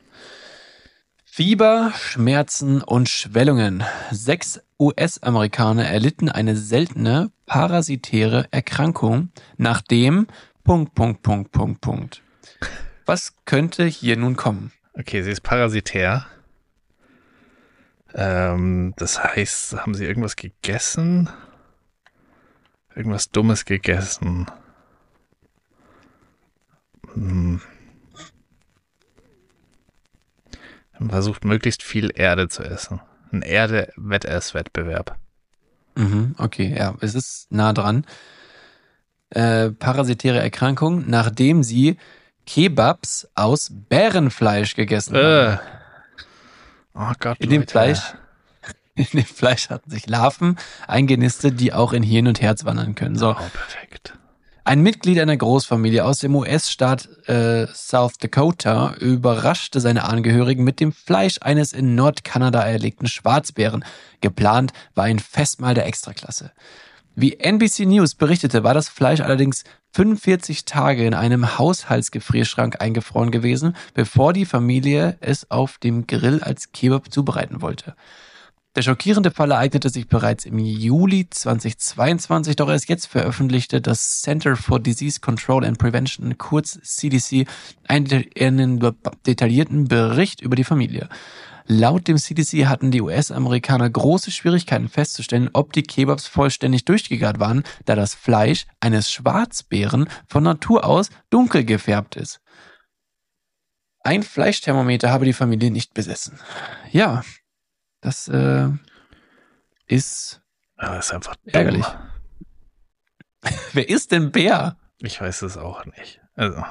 Fieber, Schmerzen und Schwellungen. 6 US-Amerikaner erlitten eine seltene parasitäre Erkrankung, nachdem ... Was könnte hier nun kommen? Okay, sie ist parasitär. Das heißt, haben sie irgendwas gegessen? Irgendwas Dummes gegessen? Man versucht möglichst viel Erde zu essen. Ein Erde-Wettesswettbewerb. Okay, ja, es ist nah dran. Parasitäre Erkrankung, nachdem sie Kebabs aus Bärenfleisch gegessen haben. Oh Gott, in dem Fleisch hatten sich Larven eingenistet, die auch in Hirn und Herz wandern können. So. Oh, perfekt. Ein Mitglied einer Großfamilie aus dem US-Staat South Dakota überraschte seine Angehörigen mit dem Fleisch eines in Nordkanada erlegten Schwarzbären. Geplant war ein Festmahl der Extraklasse. Wie NBC News berichtete, war das Fleisch allerdings 45 Tage in einem Haushaltsgefrierschrank eingefroren gewesen, bevor die Familie es auf dem Grill als Kebab zubereiten wollte. Der schockierende Fall ereignete sich bereits im Juli 2022, doch erst jetzt veröffentlichte das Center for Disease Control and Prevention, kurz CDC, einen detaillierten Bericht über die Familie. Laut dem CDC hatten die US-Amerikaner große Schwierigkeiten festzustellen, ob die Kebabs vollständig durchgegart waren, da das Fleisch eines Schwarzbären von Natur aus dunkel gefärbt ist. Ein Fleischthermometer habe die Familie nicht besessen. Ja, das ist einfach ärgerlich. Wer ist denn Bär? Ich weiß es auch nicht. Also,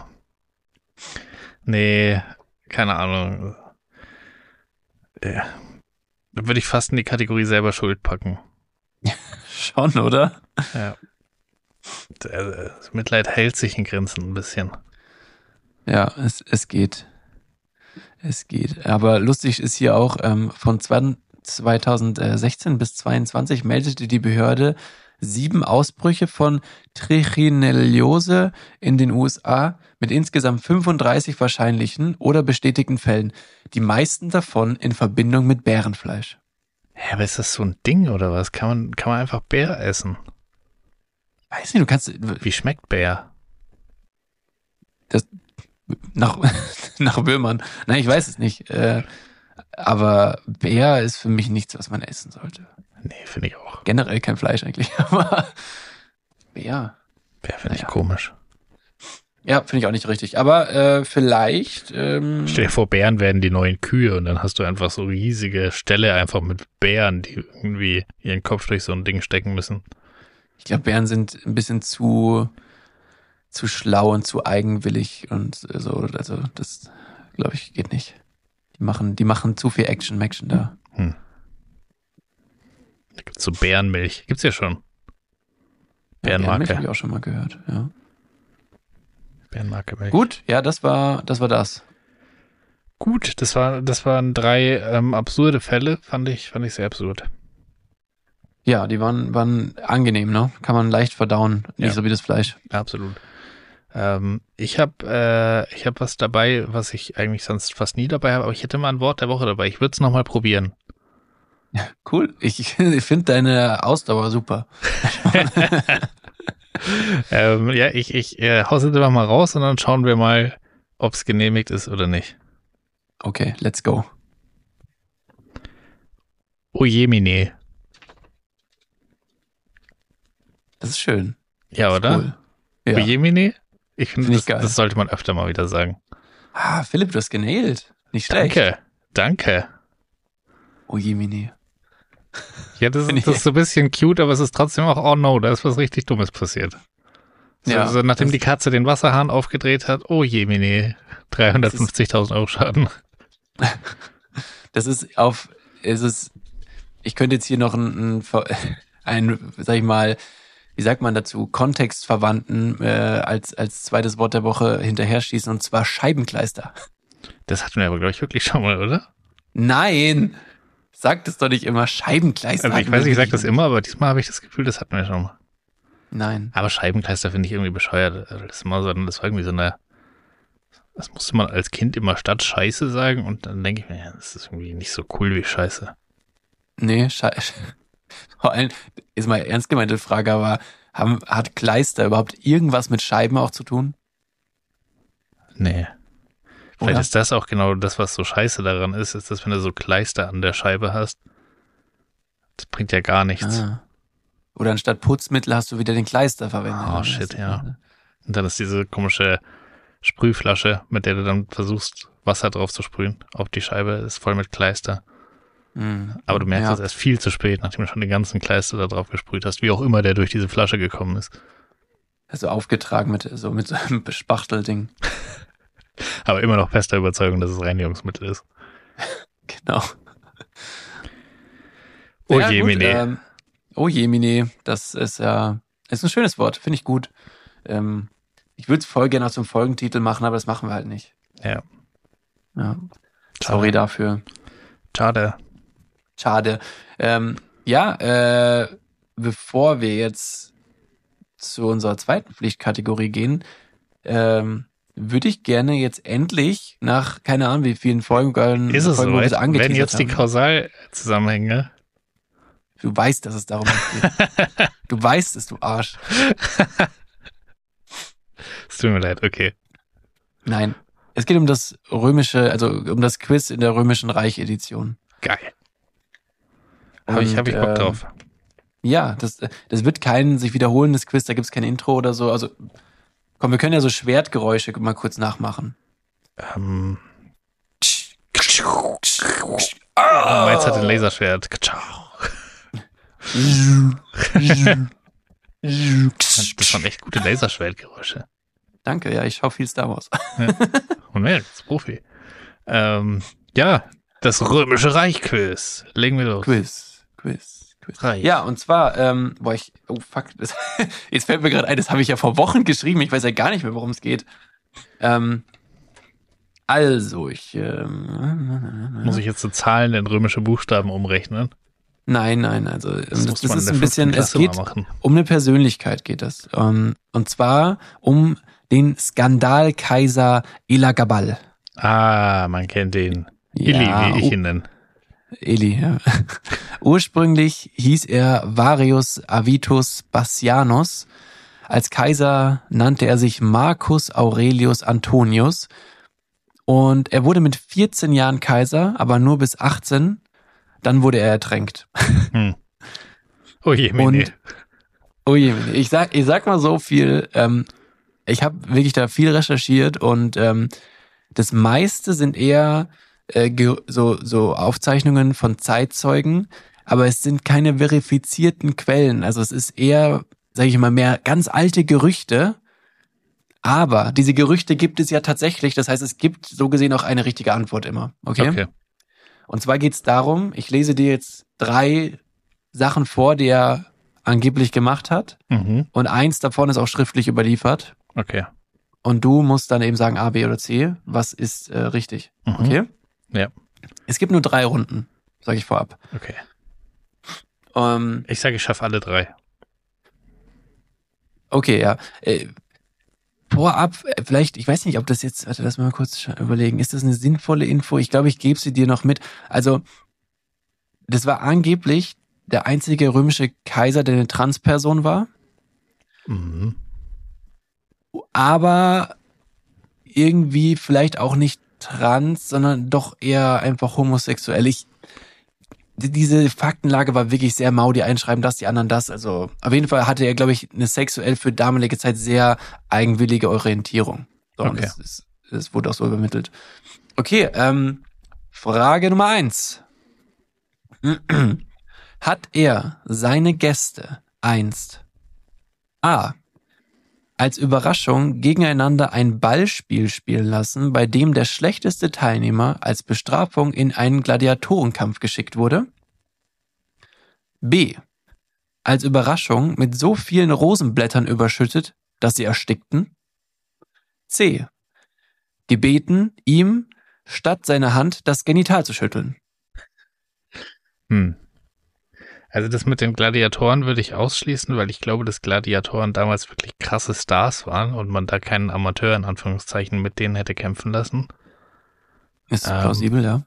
nee, keine Ahnung. Ja. Da würde ich fast in die Kategorie selber Schuld packen. Schon, oder? Ja. Das Mitleid hält sich in Grenzen ein bisschen. Ja, es geht. Es geht. Aber lustig ist hier auch, von 2016 bis 2022 meldete die Behörde 7 Ausbrüche von Trichinelliose in den USA mit insgesamt 35 wahrscheinlichen oder bestätigten Fällen. Die meisten davon in Verbindung mit Bärenfleisch. Ja, aber ist das so ein Ding oder was? Kann man einfach Bär essen? Weiß nicht, du kannst... Wie schmeckt Bär? Das... Nach Würmern. Nein, ich weiß es nicht. Aber Bär ist für mich nichts, was man essen sollte. Nee, finde ich auch. Generell kein Fleisch eigentlich, aber Bär. Bär finde ich komisch. Ja, finde ich auch nicht richtig. Aber vielleicht... Stell dir vor, Bären werden die neuen Kühe und dann hast du einfach so riesige Ställe einfach mit Bären, die irgendwie ihren Kopf durch so ein Ding stecken müssen. Ich glaube, Bären sind ein bisschen zu schlau und zu eigenwillig und so. Also das, glaube ich, geht nicht. Die machen zu viel Action da. Da gibt's so Bärenmilch. Gibt's ja schon. Bärenmarke. Habe ich auch schon mal gehört, ja. Bärenmarke Milch. Gut, ja, das war das. Gut, das waren 3 absurde Fälle, fand ich sehr absurd. Ja, die waren angenehm, ne? Kann man leicht verdauen, nicht so wie das Fleisch. Absolut. Ich hab was dabei, was ich eigentlich sonst fast nie dabei habe, aber ich hätte mal ein Wort der Woche dabei. Ich würde es nochmal probieren. Cool. Ich finde deine Ausdauer super. Ich hau's jetzt einfach mal raus und dann schauen wir mal, ob es genehmigt ist oder nicht. Okay, let's go. Ojemine. Das ist schön. Ja, oder? Cool. Ja. Ojemine? Ich finde, Find ich geil. Das sollte man öfter mal wieder sagen. Ah, Philipp, du hast genailt. Nicht schlecht. Danke. Oh Jemine. Ja, das ist so ein bisschen cute, aber es ist trotzdem auch, oh no, da ist was richtig Dummes passiert. So, nachdem die Katze den Wasserhahn aufgedreht hat, oh Jemine, 350.000 Euro Schaden. Ich könnte jetzt hier noch ein sag ich mal, wie sagt man dazu, kontextverwandten als zweites Wort der Woche hinterher schießen, und zwar Scheibenkleister. Das hatten wir aber, glaube ich, wirklich schon mal, oder? Nein! Sagt es doch nicht immer, Scheibenkleister. Also ich weiß, ich sage das immer, aber diesmal habe ich das Gefühl, das hatten wir schon mal. Nein. Aber Scheibenkleister finde ich irgendwie bescheuert. Das war irgendwie so eine, das musste man als Kind immer statt Scheiße sagen, und dann denke ich mir, ja, das ist irgendwie nicht so cool wie Scheiße. Nee, vor allem, ist mal ernst gemeinte Frage, aber hat Kleister überhaupt irgendwas mit Scheiben auch zu tun? Nee. Vielleicht Oder? ist das auch genau das, was so scheiße daran ist, dass wenn du so Kleister an der Scheibe hast, das bringt ja gar nichts. Ah. Oder anstatt Putzmittel hast du wieder den Kleister verwendet. Oh shit, ja. Und dann ist diese komische Sprühflasche, mit der du dann versuchst, Wasser drauf zu sprühen, auf die Scheibe, ist voll mit Kleister. Aber du merkst das erst viel zu spät, nachdem du schon den ganzen Kleister da drauf gesprüht hast, wie auch immer der durch diese Flasche gekommen ist. Also aufgetragen mit so einem Bespachtelding. Aber immer noch fester Überzeugung, dass es Reinigungsmittel ist. Genau. Oh Jemine. Oh Jemine, das ist ein schönes Wort, finde ich gut. Ich würde es voll gerne auch zum Folgentitel machen, aber das machen wir halt nicht. Ja. Sorry dafür. Schade. Bevor wir jetzt zu unserer zweiten Pflichtkategorie gehen, würde ich gerne jetzt endlich nach, keine Ahnung wie vielen Folgen, ist es Folgen, soweit? Wenn jetzt die Kausalzusammenhänge. Du weißt, dass es darum geht. Du weißt es, du Arsch. Es tut mir leid, okay. Nein, es geht um das um das Quiz in der Römischen Reich-Edition. Geil. Hab ich Bock drauf. Ja, das wird kein sich wiederholendes Quiz, da gibt's kein Intro oder so. Also, komm, wir können ja so Schwertgeräusche mal kurz nachmachen. Meins hat ein Laserschwert. Das waren echt gute Laserschwertgeräusche. Danke, ja, ich schaue viel Star Wars. Ja. Und mehr, das ist Profi. Das Römische Reich-Quiz. Legen wir los. Quiz. Reich. Ja, und zwar, jetzt fällt mir gerade ein, das habe ich ja vor Wochen geschrieben, ich weiß ja gar nicht mehr, worum es geht. Muss ich jetzt so Zahlen in römische Buchstaben umrechnen? Nein, also das muss man ist in der ein bisschen, 5. es geht Klasse mal machen. um eine Persönlichkeit geht das. Und zwar um den Skandalkaiser Elagabal. Ah, man kennt den. Ili, wie ich ihn nenne. Eli, ja. Ursprünglich hieß er Varius Avitus Bassianus. Als Kaiser nannte er sich Marcus Aurelius Antonius. Und er wurde mit 14 Jahren Kaiser, aber nur bis 18. Dann wurde er ertränkt. Oh je, ich sag mal so viel. Ich habe wirklich da viel recherchiert und das meiste sind eher so Aufzeichnungen von Zeitzeugen, aber es sind keine verifizierten Quellen. Also es ist eher, sage ich mal, mehr ganz alte Gerüchte. Aber diese Gerüchte gibt es ja tatsächlich. Das heißt, es gibt so gesehen auch eine richtige Antwort immer. Okay. Und zwar geht es darum, ich lese dir jetzt 3 Sachen vor, die er angeblich gemacht hat. Und eins davon ist auch schriftlich überliefert. Okay. und du musst dann eben sagen A, B oder C. Was ist richtig? Okay? Ja. Es gibt nur 3 Runden, sage ich vorab. Okay. Ich sage, ich schaffe alle 3. Okay, ja. Vorab, vielleicht, ich weiß nicht, ob das jetzt, warte, lass mal kurz überlegen, ist das eine sinnvolle Info? Ich glaube, ich gebe sie dir noch mit. Also, das war angeblich der einzige römische Kaiser, der eine Transperson war. Mhm. Aber irgendwie vielleicht auch nicht trans, sondern doch eher einfach homosexuell. Diese Faktenlage war wirklich sehr mau, die einschreiben das, die anderen das. Also auf jeden Fall hatte er, glaube ich, eine sexuell für damalige Zeit sehr eigenwillige Orientierung. So, okay. Das wurde auch so übermittelt. Okay, Frage Nummer 1. Hat er seine Gäste einst A. als Überraschung gegeneinander ein Ballspiel spielen lassen, bei dem der schlechteste Teilnehmer als Bestrafung in einen Gladiatorenkampf geschickt wurde? B. Als Überraschung mit so vielen Rosenblättern überschüttet, dass sie erstickten? C. Gebeten, ihm statt seiner Hand das Genital zu schütteln? Also das mit den Gladiatoren würde ich ausschließen, weil ich glaube, dass Gladiatoren damals wirklich krasse Stars waren und man da keinen Amateur in Anführungszeichen mit denen hätte kämpfen lassen. Ist plausibel, ja.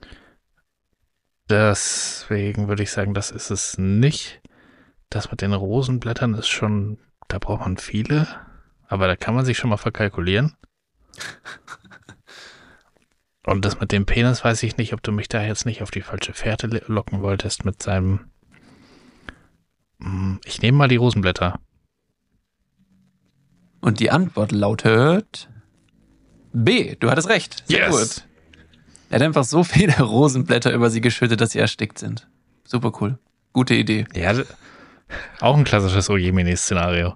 Deswegen würde ich sagen, das ist es nicht. Das mit den Rosenblättern ist schon, da braucht man viele, aber da kann man sich schon mal verkalkulieren. Und das mit dem Penis weiß ich nicht, ob du mich da jetzt nicht auf die falsche Fährte locken wolltest mit seinem... Ich nehme mal die Rosenblätter. Und die Antwort lautet B. Du hattest recht. Sehr gut. Er hat einfach so viele Rosenblätter über sie geschüttet, dass sie erstickt sind. Super cool. Gute Idee. Ja, auch ein klassisches Ojemini-Szenario.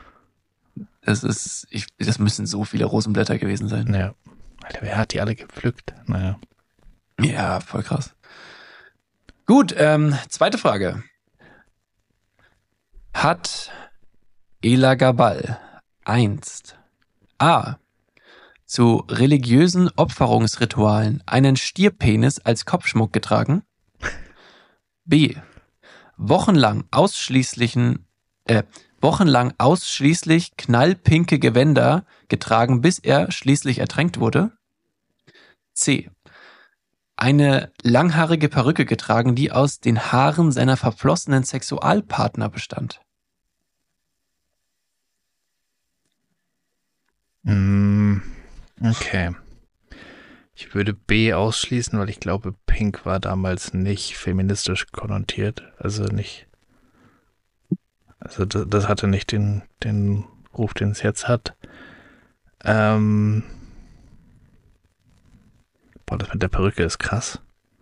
Das müssen so viele Rosenblätter gewesen sein. Ja. Alter, wer hat die alle gepflückt? Naja. Ja, voll krass. Gut, zweite Frage. Hat Elagabal einst A. zu religiösen Opferungsritualen einen Stierpenis als Kopfschmuck getragen? B. Wochenlang ausschließlich knallpinke Gewänder getragen, bis er schließlich ertränkt wurde? C. Eine langhaarige Perücke getragen, die aus den Haaren seiner verflossenen Sexualpartner bestand? Okay. Ich würde B ausschließen, weil ich glaube, Pink war damals nicht feministisch konnotiert. Also das hatte nicht den Ruf, den es jetzt hat. Boah, das mit der Perücke ist krass.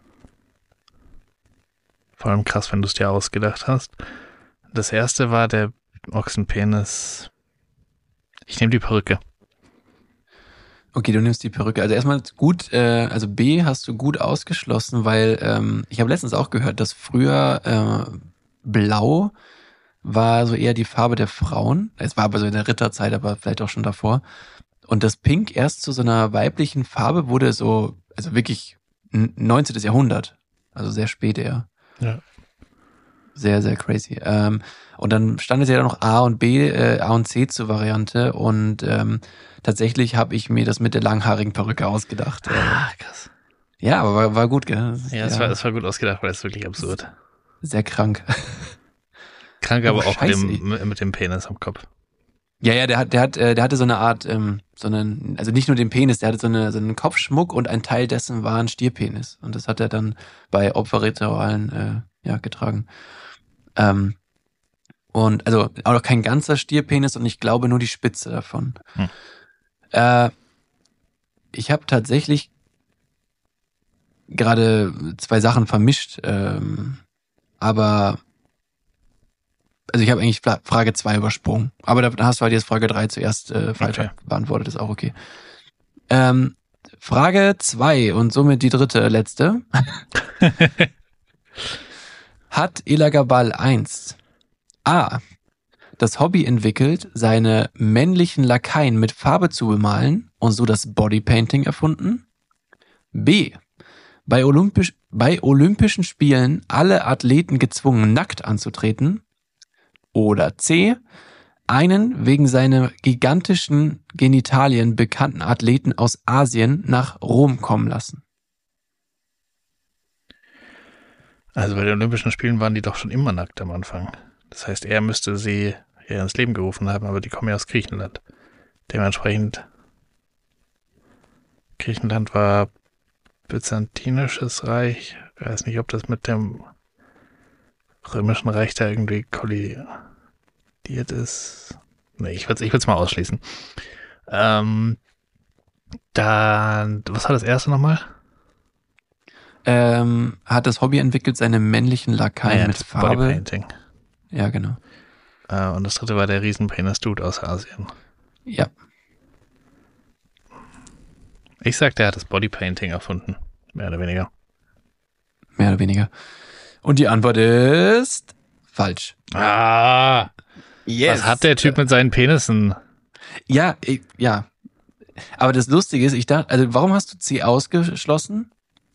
Vor allem krass, wenn du es dir ausgedacht hast. Das erste war der Ochsenpenis. Ich nehme die Perücke. Okay, du nimmst die Perücke. Also erstmal gut, also B hast du gut ausgeschlossen, weil ich habe letztens auch gehört, dass früher Blau war so eher die Farbe der Frauen. Es war aber so in der Ritterzeit, aber vielleicht auch schon davor. Und das Pink erst zu so einer weiblichen Farbe wurde so, also wirklich 19. Jahrhundert. Also sehr spät eher. Ja. Sehr, sehr crazy. Und dann stand es ja noch A und B, A und C zur Variante und tatsächlich habe ich mir das mit der langhaarigen Perücke ausgedacht. Krass. Ja, aber war gut, gell? Ja, es war gut ausgedacht, weil es ist wirklich absurd. Sehr krank. Krank, aber auch mit dem Penis am Kopf. Ja, der hatte so eine Art, also nicht nur den Penis, der hatte so einen Kopfschmuck und ein Teil dessen war ein Stierpenis. Und das hat er dann bei Opferritualen getragen. Und also auch noch kein ganzer Stierpenis und ich glaube nur die Spitze davon. Ich habe tatsächlich gerade 2 Sachen vermischt, aber also ich habe eigentlich Frage 2 übersprungen. Aber da hast du halt jetzt Frage 3 zuerst falsch beantwortet, ist auch okay. Frage 2 und somit die letzte. Hat Elagabal einst A. das Hobby entwickelt, seine männlichen Lakaien mit Farbe zu bemalen und so das Bodypainting erfunden? B. Bei Olympischen Spielen alle Athleten gezwungen, nackt anzutreten? Oder C. Einen wegen seiner gigantischen Genitalien bekannten Athleten aus Asien nach Rom kommen lassen? Also bei den Olympischen Spielen waren die doch schon immer nackt am Anfang. Das heißt, er müsste sie ja ins Leben gerufen haben, aber die kommen ja aus Griechenland. Dementsprechend, Griechenland war Byzantinisches Reich. Ich weiß nicht, ob das mit dem Römischen Reich da irgendwie kollidiert ist. Nee, ich würde es mal ausschließen. Dann, was war das erste nochmal? Hat das Hobby entwickelt, seine männlichen Lakaien mit Farbe. Bodypainting. Ja, genau. Und das dritte war der Riesenpenis-Dude aus Asien. Ja. Ich sag, der hat das Bodypainting erfunden. Mehr oder weniger. Mehr oder weniger. Und die Antwort ist falsch. Ah! Yes. Was hat der Typ mit seinen Penissen? Ja, ja. Aber das Lustige ist, ich dachte, also warum hast du C ausgeschlossen?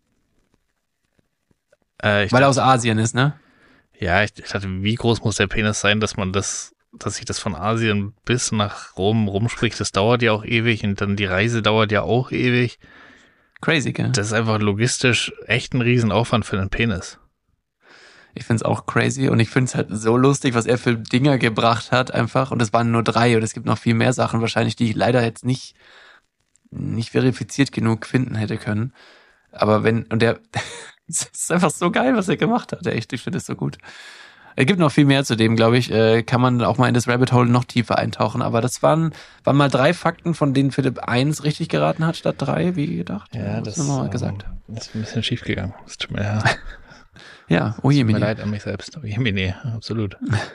Weil er aus Asien ist, ne? Ja, ich dachte, wie groß muss der Penis sein, dass sich das von Asien bis nach Rom rumspricht, das dauert ja auch ewig und dann die Reise dauert ja auch ewig. Crazy, gell? Das ist einfach logistisch echt ein Riesenaufwand für einen Penis. Ich find's auch crazy und ich find's halt so lustig, was er für Dinger gebracht hat einfach. Und es waren nur 3 und es gibt noch viel mehr Sachen wahrscheinlich, die ich leider jetzt nicht verifiziert genug finden hätte können. Aber es ist einfach so geil, was er gemacht hat. Echt, ich finde es so gut. Es gibt noch viel mehr zu dem, glaube ich. Kann man auch mal in das Rabbit Hole noch tiefer eintauchen. Aber das waren mal 3 Fakten, von denen Philipp 1 richtig geraten hat, statt 3, wie gedacht. Ja, das nochmal gesagt. Ist ein bisschen schief gegangen. Das tut mir ja. Ja, Tut mir leid an mich selbst. Ojemine, absolut.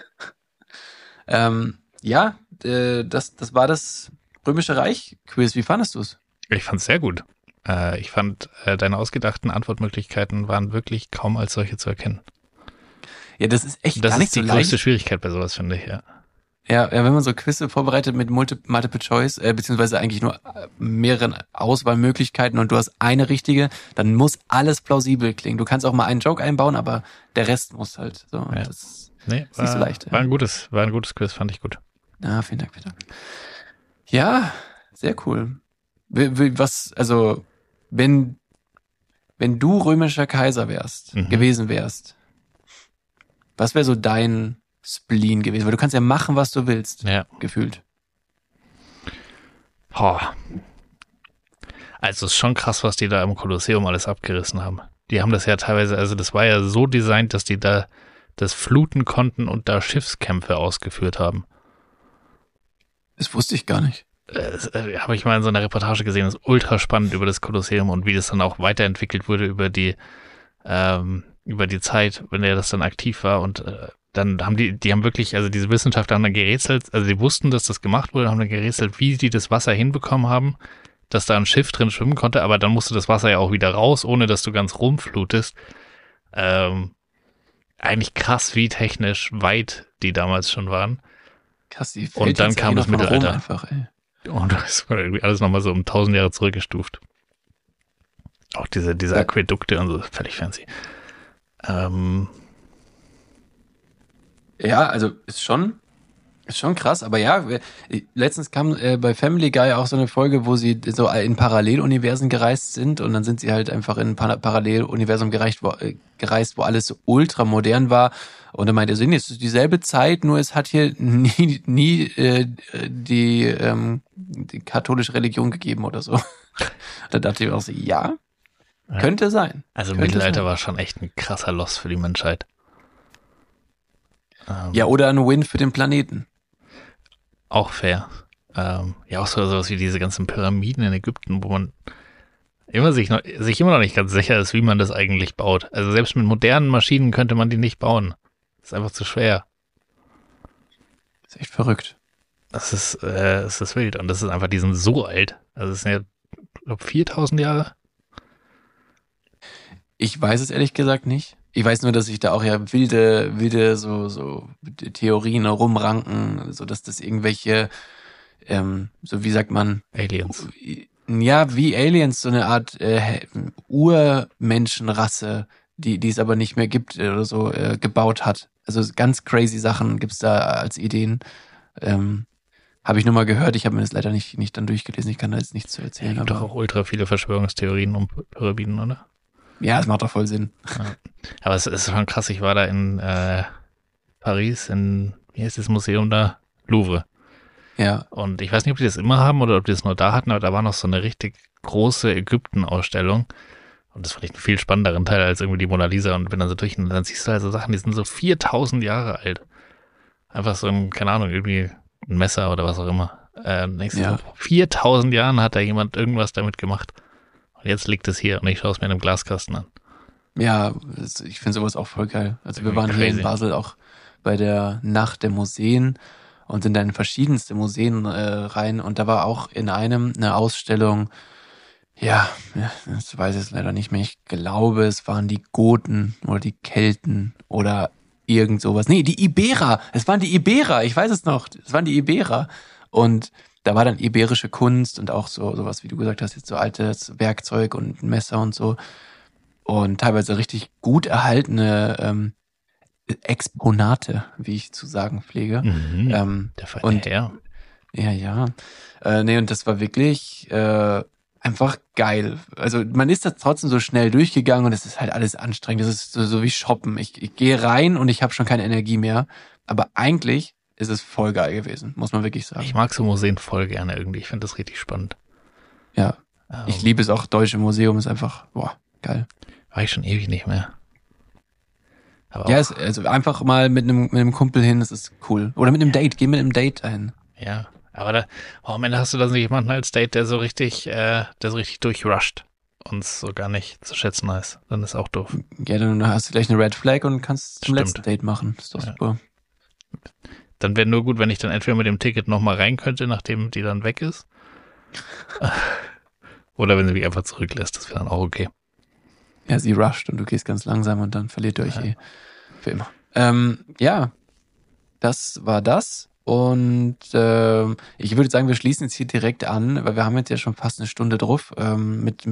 Ja, das war das Römische Reich-Quiz. Wie fandest du es? Ich fand es sehr gut. Ich fand, deine ausgedachten Antwortmöglichkeiten waren wirklich kaum als solche zu erkennen. Ja, das ist echt gar nicht so leicht. Das ist die größte Schwierigkeit bei sowas, finde ich, ja. Ja, wenn man so Quizze vorbereitet mit Multiple Choice, beziehungsweise eigentlich nur mehreren Auswahlmöglichkeiten und du hast eine richtige, dann muss alles plausibel klingen. Du kannst auch mal einen Joke einbauen, aber der Rest muss halt so. Ja. Das ist nicht so leicht. War ein gutes Quiz, fand ich gut. Ja, vielen Dank. Ja, sehr cool. Wenn du römischer Kaiser gewesen wärst, was wäre so dein Spleen gewesen? Weil du kannst ja machen, was du willst, ja. Gefühlt. Boah. Also es ist schon krass, was die da im Kolosseum alles abgerissen haben. Die haben das ja teilweise, also das war ja so designt, dass die da das fluten konnten und da Schiffskämpfe ausgeführt haben. Das wusste ich gar nicht. Habe ich mal in so einer Reportage gesehen, das ist ultra spannend über das Kolosseum und wie das dann auch weiterentwickelt wurde über die Zeit, wenn er das dann aktiv war und dann haben die haben wirklich, also diese Wissenschaftler haben dann gerätselt, also die wussten, dass das gemacht wurde, haben dann gerätselt, wie die das Wasser hinbekommen haben, dass da ein Schiff drin schwimmen konnte, aber dann musste das Wasser ja auch wieder raus, ohne dass du ganz rumflutest. Eigentlich krass, wie technisch weit die damals schon waren. Krass, die Welt und dann kam das Mittelalter. Einfach, ey. Und das war irgendwie alles nochmal so um 1000 Jahre zurückgestuft. Auch diese Aquädukte und so, völlig fancy. Ja, also ist schon krass, aber ja, letztens kam bei Family Guy auch so eine Folge, wo sie so in Paralleluniversen gereist sind und dann sind sie halt einfach in ein Paralleluniversum gereist, wo alles so ultra modern war und dann meinte er so, nee, es ist dieselbe Zeit, nur es hat hier nie die katholische Religion gegeben oder so. Da dachte ich auch so, ja, könnte sein. Also Mittelalter war schon echt ein krasser Loss für die Menschheit. Ja, oder ein Win für den Planeten. Auch fair. Ja, auch sowas wie diese ganzen Pyramiden in Ägypten, wo man sich immer noch nicht ganz sicher ist, wie man das eigentlich baut. Also selbst mit modernen Maschinen könnte man die nicht bauen. Das ist einfach zu schwer. Das ist echt verrückt. Es ist wild und das ist einfach, die sind so alt. Also es sind ja, ich glaube, 4000 Jahre. Ich weiß es ehrlich gesagt nicht. Ich weiß nur, dass sich da auch ja wilde so Theorien rumranken, so dass das irgendwelche, so wie sagt man? Aliens. Ja, wie Aliens, so eine Art Urmenschenrasse, die es aber nicht mehr gibt oder so, gebaut hat. Also ganz crazy Sachen gibt's da als Ideen. Habe ich nur mal gehört, ich habe mir das leider nicht dann durchgelesen, ich kann da jetzt nichts zu erzählen. Es gibt doch auch ultra viele Verschwörungstheorien um Pyramiden, oder? Ja, es macht doch voll Sinn. Ja. Aber es ist schon krass, ich war da in Paris, wie heißt das Museum da? Louvre. Ja. Und ich weiß nicht, ob die das immer haben oder ob die das nur da hatten, aber da war noch so eine richtig große Ägypten-Ausstellung. Und das fand ich einen viel spannenderen Teil als irgendwie die Mona Lisa und bin dann so durch und dann siehst du also Sachen, die sind so 4000 Jahre alt. Einfach so ein, keine Ahnung, irgendwie ein Messer oder was auch immer. Denkst du, Ja. vor 4000 Jahren hat da jemand irgendwas damit gemacht. Und jetzt liegt es hier und ich schaue es mir in einem Glaskasten an. Ja, ich finde sowas auch voll geil. Also wir waren hier Crazy. in Basel auch bei der Nacht der Museen und sind dann in verschiedenste Museen rein und da war auch in einem eine Ausstellung, ja, das weiß ich jetzt leider nicht mehr. Ich glaube, es waren die Goten oder die Kelten oder irgend sowas. Nee, die Iberer. Es waren die Iberer. Ich weiß es noch. Es waren die Iberer. Und da war dann iberische Kunst und auch sowas, wie du gesagt hast, jetzt so altes Werkzeug und Messer und so. Und teilweise richtig gut erhaltene Exponate, wie ich zu sagen pflege. Der feine und Herr. Ja. Nee, und das war wirklich einfach geil. Also man ist da trotzdem so schnell durchgegangen und es ist halt alles anstrengend. Das ist so wie Shoppen. Ich gehe rein und ich habe schon keine Energie mehr. Aber eigentlich ist es voll geil gewesen, muss man wirklich sagen. Ich mag so Museen voll gerne irgendwie. Ich finde das richtig spannend. Ja, ich liebe es auch. Deutsche Museum ist einfach, boah, geil. War ich schon ewig nicht mehr. Aber Ja, auch, also einfach mal mit einem Kumpel hin, das ist cool. Oder mit einem Date, geh mit einem Date ein. ja. Aber am Ende hast du da so jemanden als Date, der so richtig durchrusht und so gar nicht zu schätzen weiß. Dann ist auch doof. Ja, dann hast du gleich eine Red Flag und kannst zum Stimmt. letzten Date machen. Das ist doch Ja. super. Dann wäre nur gut, wenn ich dann entweder mit dem Ticket nochmal rein könnte, nachdem die dann weg ist. Oder wenn sie mich einfach zurücklässt, das wäre dann auch okay. Ja, sie rusht und du gehst ganz langsam und dann verliert ihr euch für immer. Ja, das war das. Und ich würde sagen, wir schließen jetzt hier direkt an, weil wir haben jetzt ja schon fast eine Stunde drauf mit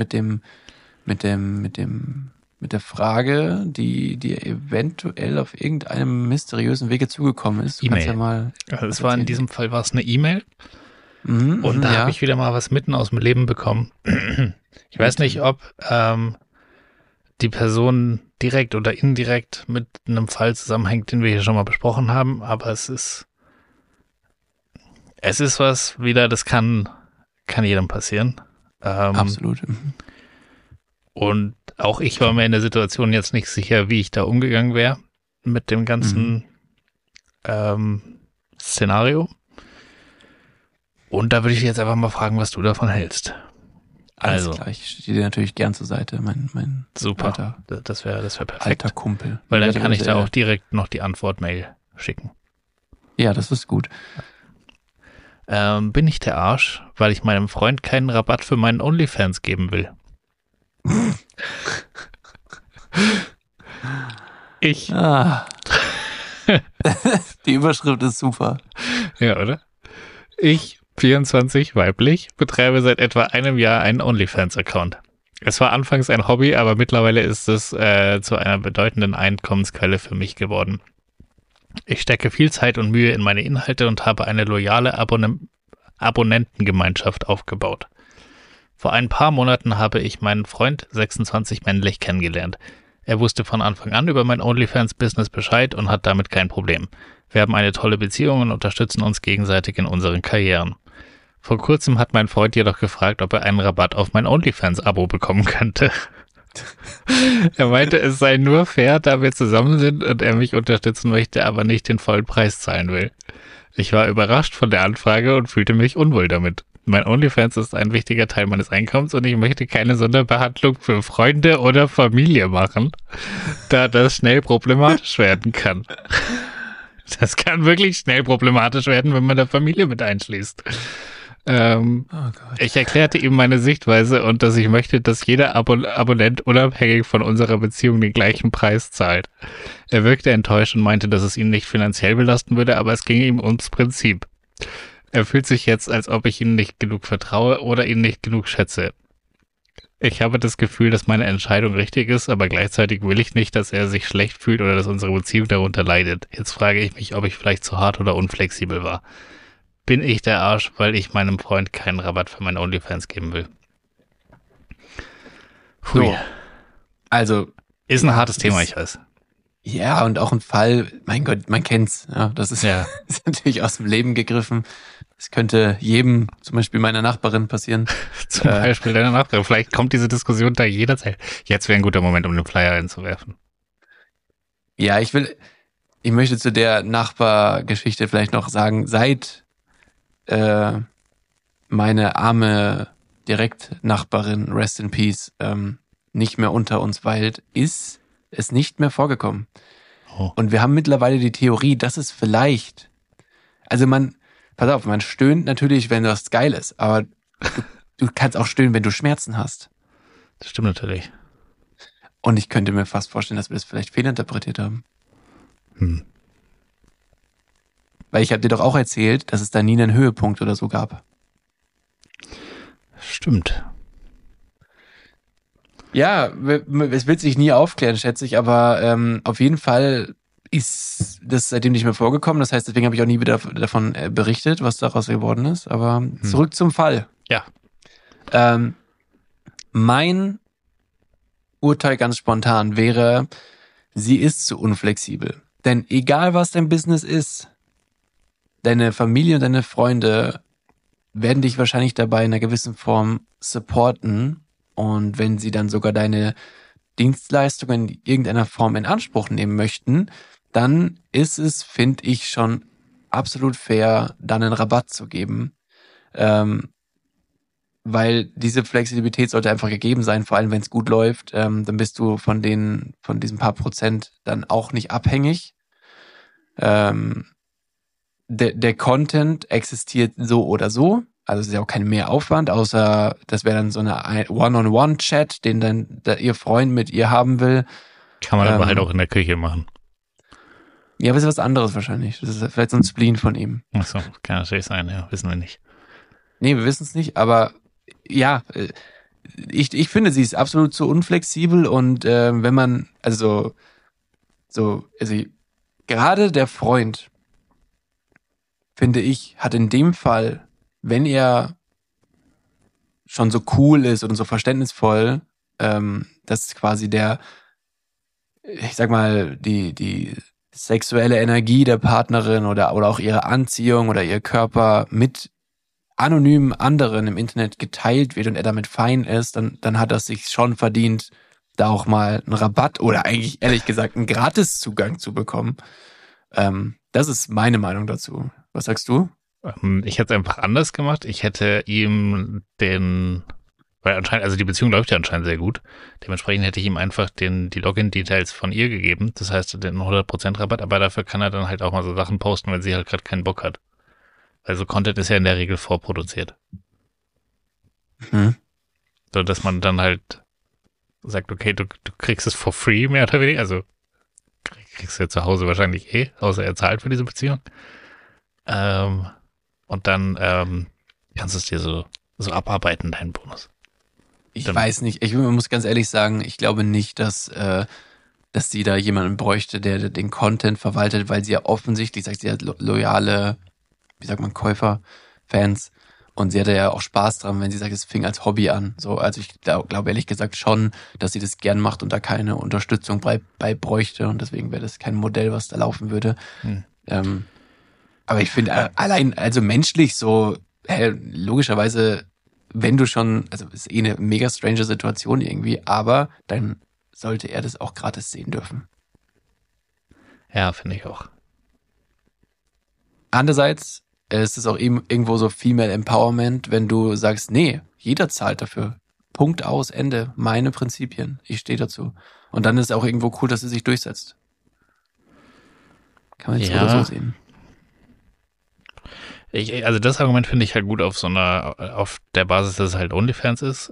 der Frage, die eventuell auf irgendeinem mysteriösen Wege zugekommen ist. Du kannst ja mal. Also es war in diesem Fall war es eine E-Mail und da ja. habe ich wieder mal was mitten aus dem Leben bekommen. Ich weiß nicht, ob die Person direkt oder indirekt mit einem Fall zusammenhängt, den wir hier schon mal besprochen haben, aber es ist was wieder, das kann jedem passieren. Absolut. Und auch ich war mir in der Situation jetzt nicht sicher, wie ich da umgegangen wäre mit dem ganzen Szenario. Und da würde ich jetzt einfach mal fragen, was du davon hältst. Alles Also, klar, ich stehe dir natürlich gern zur Seite, mein super. alter, Das wäre perfekt. alter Kumpel. Weil dann Ja, kann ich da der- auch direkt noch die Antwortmail schicken. Ja, das ist gut. Bin ich der Arsch, weil ich meinem Freund keinen Rabatt für meinen OnlyFans geben will? Ich. Ah. Die Überschrift ist super. Ja, oder? Ich, 24, weiblich, betreibe seit etwa einem Jahr einen OnlyFans-Account. Es war anfangs ein Hobby, aber mittlerweile ist es zu einer bedeutenden Einkommensquelle für mich geworden. Ich stecke viel Zeit und Mühe in meine Inhalte und habe eine loyale Abonnentengemeinschaft aufgebaut. Vor ein paar Monaten habe ich meinen Freund, 26 männlich, kennengelernt. Er wusste von Anfang an über mein OnlyFans-Business Bescheid und hat damit kein Problem. Wir haben eine tolle Beziehung und unterstützen uns gegenseitig in unseren Karrieren. Vor kurzem hat mein Freund jedoch gefragt, ob er einen Rabatt auf mein OnlyFans-Abo bekommen könnte. Er meinte, es sei nur fair, da wir zusammen sind und er mich unterstützen möchte, aber nicht den vollen Preis zahlen will. Ich war überrascht von der Anfrage und fühlte mich unwohl damit. Mein OnlyFans ist ein wichtiger Teil meines Einkommens und ich möchte keine Sonderbehandlung für Freunde oder Familie machen, da das schnell problematisch werden kann. Das kann wirklich schnell problematisch werden, wenn man da Familie mit einschließt. Gott. Ich erklärte ihm meine Sichtweise und dass ich möchte, dass jeder Abonnent unabhängig von unserer Beziehung den gleichen Preis zahlt. Er wirkte enttäuscht und meinte, dass es ihn nicht finanziell belasten würde, aber es ging ihm ums Prinzip. Er fühlt sich jetzt, als ob ich ihm nicht genug vertraue oder ihn nicht genug schätze. Ich habe das Gefühl, dass meine Entscheidung richtig ist, aber gleichzeitig will ich nicht, dass er sich schlecht fühlt oder dass unsere Beziehung darunter leidet. Jetzt frage ich mich, ob ich vielleicht zu hart oder unflexibel war. Bin ich der Arsch, weil ich meinem Freund keinen Rabatt für meine OnlyFans geben will? Hui. So. Also. Ist ein hartes Thema, ich weiß. Ja, und auch ein Fall, mein Gott, man kennt's. Ja, das ist, ist natürlich aus dem Leben gegriffen. Das könnte jedem, zum Beispiel meiner Nachbarin, passieren. Zum Beispiel deiner Nachbarin. Vielleicht kommt diese Diskussion da jederzeit. Jetzt wäre ein guter Moment, um den Flyer einzuwerfen. Ja, ich möchte zu der Nachbargeschichte vielleicht noch sagen, seit meine arme Direktnachbarin, Rest in Peace, nicht mehr unter uns weilt, ist es nicht mehr vorgekommen. Oh. Und wir haben mittlerweile die Theorie, dass es vielleicht, also pass auf, man stöhnt natürlich, wenn was geil ist, aber du kannst auch stöhnen, wenn du Schmerzen hast. Das stimmt natürlich. Und ich könnte mir fast vorstellen, dass wir das vielleicht fehlinterpretiert haben. Weil ich habe dir doch auch erzählt, dass es da nie einen Höhepunkt oder so gab. Stimmt. Ja, es wird sich nie aufklären, schätze ich, aber auf jeden Fall ist das seitdem nicht mehr vorgekommen. Das heißt, deswegen habe ich auch nie wieder davon berichtet, was daraus geworden ist. Aber zurück zum Fall. Ja. Mein Urteil ganz spontan wäre, sie ist zu unflexibel. Denn egal was dein Business ist, deine Familie und deine Freunde werden dich wahrscheinlich dabei in einer gewissen Form supporten. Und wenn sie dann sogar deine Dienstleistungen in irgendeiner Form in Anspruch nehmen möchten, dann ist es, finde ich, schon absolut fair, dann einen Rabatt zu geben. Weil diese Flexibilität sollte einfach gegeben sein, vor allem wenn es gut läuft, dann bist du von diesen paar Prozent dann auch nicht abhängig. Der Content existiert so oder so, also es ist ja auch kein Mehraufwand, außer das wäre dann so eine One-on-One-Chat, den dann ihr Freund mit ihr haben will. Kann man aber halt auch in der Küche machen. Ja, aber es ist was anderes wahrscheinlich. Das ist vielleicht so ein Spleen von ihm. Achso, kann natürlich sein, ja, wissen wir nicht. Nee, wir wissen es nicht, aber ja, ich finde, sie ist absolut zu unflexibel und wenn man, also gerade der Freund, finde ich, hat in dem Fall, wenn er schon so cool ist und so verständnisvoll, dass quasi ich sag mal, die sexuelle Energie der Partnerin oder auch ihre Anziehung oder ihr Körper mit anonymen anderen im Internet geteilt wird und er damit fein ist, dann hat er sich schon verdient, da auch mal einen Rabatt oder eigentlich ehrlich gesagt einen Gratiszugang zu bekommen. Das ist meine Meinung dazu. Was sagst du? Ich hätte es einfach anders gemacht. Ich hätte ihm weil anscheinend, also die Beziehung läuft ja anscheinend sehr gut. Dementsprechend hätte ich ihm einfach die Login-Details von ihr gegeben. Das heißt, den 100% Rabatt, aber dafür kann er dann halt auch mal so Sachen posten, wenn sie halt gerade keinen Bock hat. Also Content ist ja in der Regel vorproduziert. So, dass man dann halt sagt, okay, du kriegst es for free, mehr oder weniger. Also kriegst du ja zu Hause wahrscheinlich außer er zahlt für diese Beziehung. Und dann kannst du es dir so abarbeiten, deinen Bonus. Ich weiß nicht. Ich muss ganz ehrlich sagen, ich glaube nicht, dass sie da jemanden bräuchte, der den Content verwaltet, weil sie ja offensichtlich, sagt sie hat loyale, wie sagt man, Käufer, Fans. Und sie hatte ja auch Spaß dran, wenn sie sagt, es fing als Hobby an. So, also ich glaube ehrlich gesagt schon, dass sie das gern macht und da keine Unterstützung bei bräuchte. Und deswegen wäre das kein Modell, was da laufen würde. Aber ich finde allein, also menschlich so, logischerweise, wenn du schon, also ist eine mega strange Situation irgendwie, aber dann sollte er das auch gratis sehen dürfen. Ja, finde ich auch. Andererseits ist es auch irgendwo so Female Empowerment, wenn du sagst, nee, jeder zahlt dafür. Punkt aus, Ende. Meine Prinzipien. Ich stehe dazu. Und dann ist es auch irgendwo cool, dass sie sich durchsetzt. Kann man jetzt so oder so sehen. Also das Argument finde ich halt gut auf auf der Basis, dass es halt OnlyFans ist.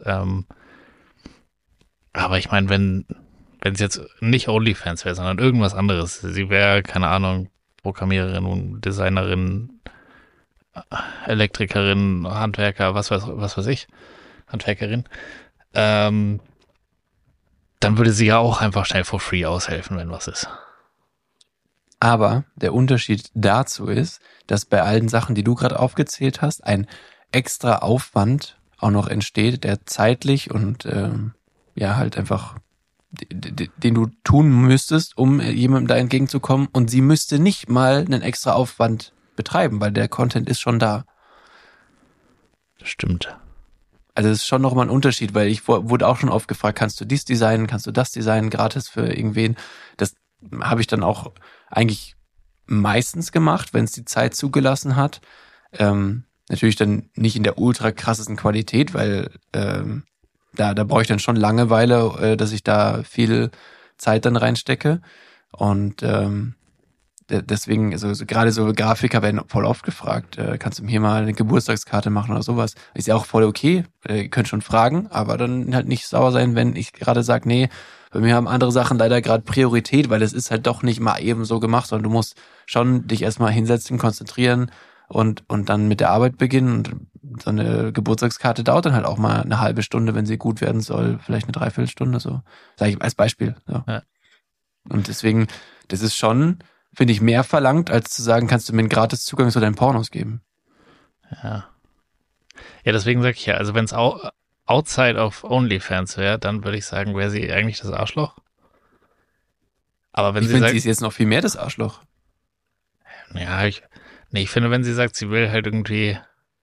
Aber ich meine, wenn es jetzt nicht OnlyFans wäre, sondern irgendwas anderes, sie wäre, keine Ahnung, Programmiererin, Designerin, Elektrikerin, Handwerker, was weiß ich, Handwerkerin, dann würde sie ja auch einfach schnell for free aushelfen, wenn was ist. Aber der Unterschied dazu ist, dass bei allen Sachen, die du gerade aufgezählt hast, ein extra Aufwand auch noch entsteht, der zeitlich und halt einfach, den du tun müsstest, um jemandem da entgegenzukommen. Und sie müsste nicht mal einen extra Aufwand betreiben, weil der Content ist schon da. Das stimmt. Also es ist schon nochmal ein Unterschied, weil ich wurde auch schon oft gefragt, kannst du dies designen, kannst du das designen, gratis für irgendwen. Das habe ich dann auch eigentlich meistens gemacht, wenn es die Zeit zugelassen hat. Natürlich dann nicht in der ultra krassesten Qualität, weil da brauche ich dann schon Langeweile, dass ich da viel Zeit dann reinstecke. Und deswegen, also gerade so Grafiker werden voll oft gefragt, kannst du mir hier mal eine Geburtstagskarte machen oder sowas? Ist ja auch voll okay, ihr könnt schon fragen, aber dann halt nicht sauer sein, wenn ich gerade sage, nee, bei mir haben andere Sachen leider gerade Priorität, weil es ist halt doch nicht mal eben so gemacht, sondern du musst schon dich erstmal hinsetzen, konzentrieren und dann mit der Arbeit beginnen. Und so eine Geburtstagskarte dauert dann halt auch mal eine halbe Stunde, wenn sie gut werden soll, vielleicht eine Dreiviertelstunde, so. Sag ich als Beispiel. So. Ja. Und deswegen, das ist schon, finde ich, mehr verlangt, als zu sagen, kannst du mir einen gratis Zugang zu deinen Pornos geben. Ja. Ja, deswegen sage ich ja, also wenn es outside of OnlyFans wäre, dann würde ich sagen, wäre sie eigentlich das Arschloch. Aber wenn ich finde, sie ist jetzt noch viel mehr das Arschloch. Ja, ich finde, wenn sie sagt, sie will halt irgendwie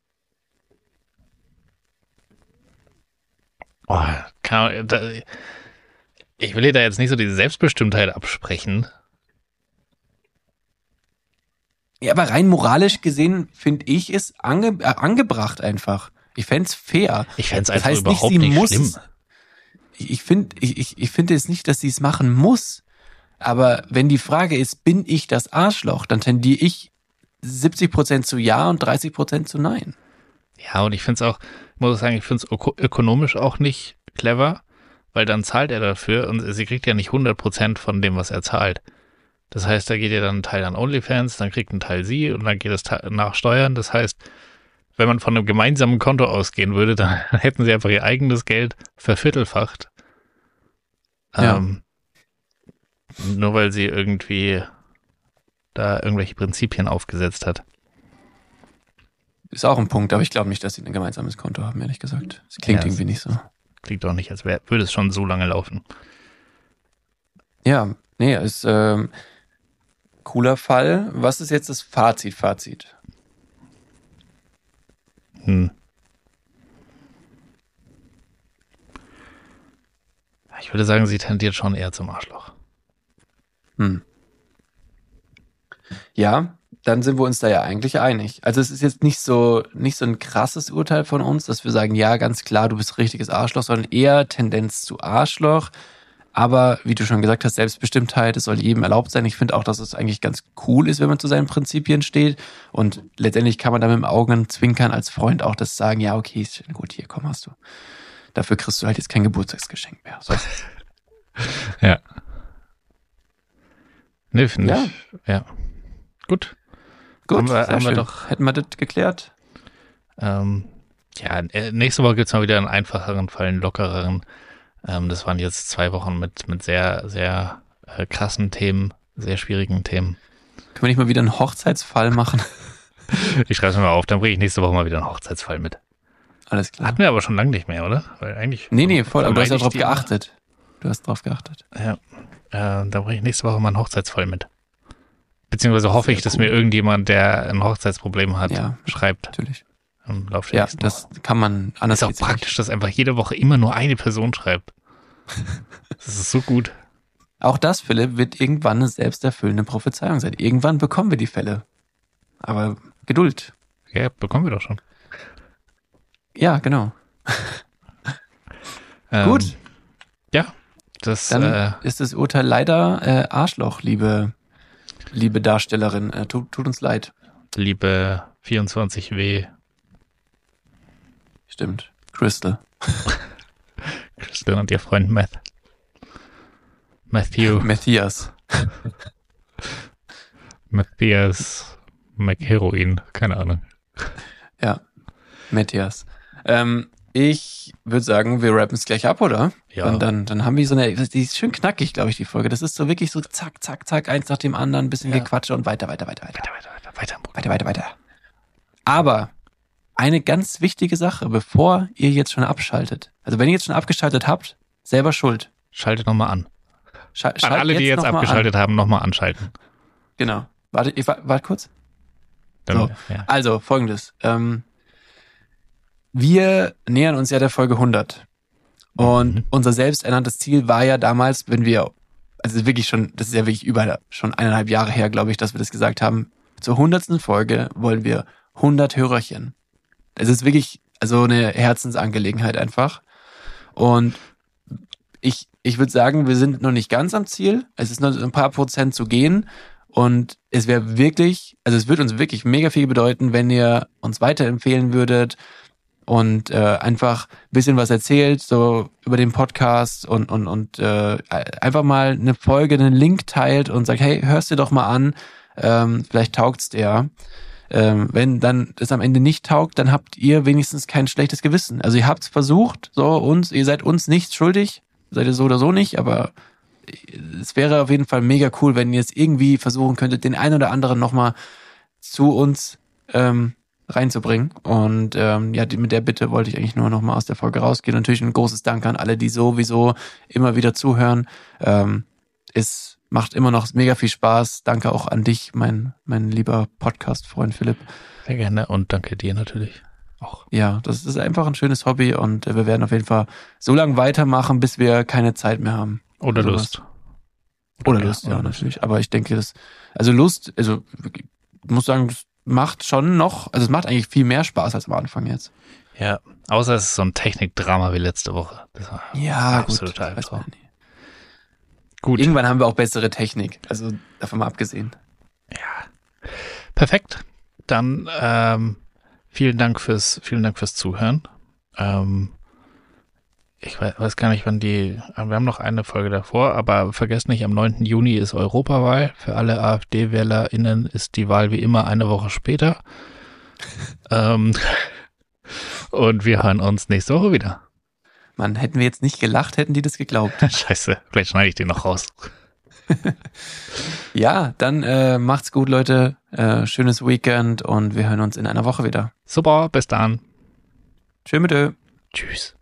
ich will ihr da jetzt nicht so diese Selbstbestimmtheit absprechen. Ja, aber rein moralisch gesehen finde ich es angebracht einfach. Ich fänd's fair. Ich fänd's einfach überhaupt nicht schlimm. Ich finde es nicht, dass sie es machen muss. Aber wenn die Frage ist, bin ich das Arschloch, dann tendiere ich 70% zu Ja und 30% zu Nein. Ja, und ich finde es auch, muss sagen, ich finde es ökonomisch auch nicht clever, weil dann zahlt er dafür und sie kriegt ja nicht 100% von dem, was er zahlt. Das heißt, da geht ja dann ein Teil an OnlyFans, dann kriegt ein Teil sie und dann geht es nach Steuern. Das heißt, wenn man von einem gemeinsamen Konto ausgehen würde, dann hätten sie einfach ihr eigenes Geld verviertelfacht. Ja. Nur weil sie irgendwie da irgendwelche Prinzipien aufgesetzt hat. Ist auch ein Punkt, aber ich glaube nicht, dass sie ein gemeinsames Konto haben, ehrlich gesagt. Das klingt irgendwie nicht so. Klingt doch nicht, als würde es schon so lange laufen. Ja, nee, ist cooler Fall. Was ist jetzt das Fazit? Ich würde sagen, sie tendiert schon eher zum Arschloch. Ja, dann sind wir uns da ja eigentlich einig. Also es ist jetzt nicht so ein krasses Urteil von uns, dass wir sagen, ja, ganz klar, du bist ein richtiges Arschloch, sondern eher Tendenz zu Arschloch. Aber wie du schon gesagt hast, Selbstbestimmtheit, es soll jedem erlaubt sein. Ich finde auch, dass es eigentlich ganz cool ist, wenn man zu seinen Prinzipien steht. Und letztendlich kann man da mit dem Augenzwinkern als Freund auch das sagen, ja, okay, ist gut, hier, komm, hast du. Dafür kriegst du halt jetzt kein Geburtstagsgeschenk mehr. So. Ja. Ne, finde ich. Ja. Gut. Gut, haben wir doch. Hätten wir das geklärt? Nächste Woche gibt es mal wieder einen einfacheren Fall, einen lockereren. Das waren jetzt 2 Wochen mit sehr, sehr krassen Themen, sehr schwierigen Themen. Können wir nicht mal wieder einen Hochzeitsfall machen? Ich schreibe es mir mal auf, dann bringe ich nächste Woche mal wieder einen Hochzeitsfall mit. Alles klar. Hatten wir aber schon lange nicht mehr, oder? Weil eigentlich. Nee, voll, aber du hast ja drauf geachtet. Du hast drauf geachtet. Ja. Dann bringe ich nächste Woche mal einen Hochzeitsfall mit. Beziehungsweise hoffe ich, dass mir irgendjemand, der ein Hochzeitsproblem hat, schreibt. Natürlich. Im Laufe der nächsten das kann man anders. Ist auch praktisch, dass einfach jede Woche immer nur eine Person schreibt. Das ist so gut. Auch das, Philipp, wird irgendwann eine selbsterfüllende Prophezeiung sein. Irgendwann bekommen wir die Fälle. Aber Geduld. Ja, bekommen wir doch schon. Ja, genau. Gut. Ja, dann ist das Urteil leider Arschloch, liebe Darstellerin. Tut uns leid. Liebe 24W. Stimmt. Crystal. Crystal und ihr Freund Matthew. Matthias. Matthias McHeroin. Keine Ahnung. Ja. Matthias. Ich würde sagen, wir rappen es gleich ab, oder? Ja. Und dann haben wir so eine, die ist schön knackig, glaube ich, die Folge. Das ist so wirklich so zack, zack, zack, eins nach dem anderen, ein bisschen Gequatsche und weiter. Weiter. Aber eine ganz wichtige Sache, bevor ihr jetzt schon abschaltet. Also wenn ihr jetzt schon abgeschaltet habt, selber schuld. Schaltet nochmal an. An alle, die jetzt abgeschaltet haben, nochmal anschalten. Genau. Warte kurz. Dann, so. Ja. Also, Folgendes. Wir nähern uns ja der Folge 100. Und unser selbsternanntes Ziel war ja damals, wenn wir, also wirklich schon, das ist ja wirklich schon 1,5 Jahre her, glaube ich, dass wir das gesagt haben, zur 100. Folge wollen wir 100 Hörerchen. Es ist wirklich also eine Herzensangelegenheit einfach. Und ich würde sagen, wir sind noch nicht ganz am Ziel. Es ist noch ein paar Prozent zu gehen. Und es wäre wirklich, also es würde uns wirklich mega viel bedeuten, wenn ihr uns weiterempfehlen würdet und einfach ein bisschen was erzählt, so über den Podcast und einfach mal eine Folge, einen Link teilt und sagt, hey, hörst dir doch mal an, vielleicht taugt's dir. Wenn dann es am Ende nicht taugt, dann habt ihr wenigstens kein schlechtes Gewissen. Also ihr habt's versucht, ihr seid uns nichts schuldig, seid ihr so oder so nicht, aber es wäre auf jeden Fall mega cool, wenn ihr es irgendwie versuchen könntet, den einen oder anderen nochmal zu uns reinzubringen. Und mit der Bitte wollte ich eigentlich nur nochmal aus der Folge rausgehen. Natürlich ein großes Dank an alle, die sowieso immer wieder zuhören. Es macht immer noch mega viel Spaß. Danke auch an dich, mein lieber Podcast-Freund Philipp. Sehr gerne und danke dir natürlich auch. Ja, das ist einfach ein schönes Hobby und wir werden auf jeden Fall so lange weitermachen, bis wir keine Zeit mehr haben. Oder Lust. Oder Lust, ja, natürlich. Aber ich denke, Lust, ich muss sagen, das macht schon noch, also es macht eigentlich viel mehr Spaß als am Anfang jetzt. Ja, außer es ist so ein Technikdrama wie letzte Woche. Das war absolut Albtraum. Gut. Irgendwann haben wir auch bessere Technik, also davon mal abgesehen. Ja. Perfekt. Dann vielen Dank fürs Zuhören. Ich weiß gar nicht, wann wir haben noch eine Folge davor, aber vergesst nicht, am 9. Juni ist Europawahl. Für alle AfD-WählerInnen ist die Wahl wie immer eine Woche später. Und wir hören uns nächste Woche wieder. Mann, hätten wir jetzt nicht gelacht, hätten die das geglaubt. Scheiße, vielleicht schneide ich den noch raus. Ja, dann macht's gut, Leute. Schönes Weekend und wir hören uns in einer Woche wieder. Super, bis dann. Tschö mit Ö. Tschüss.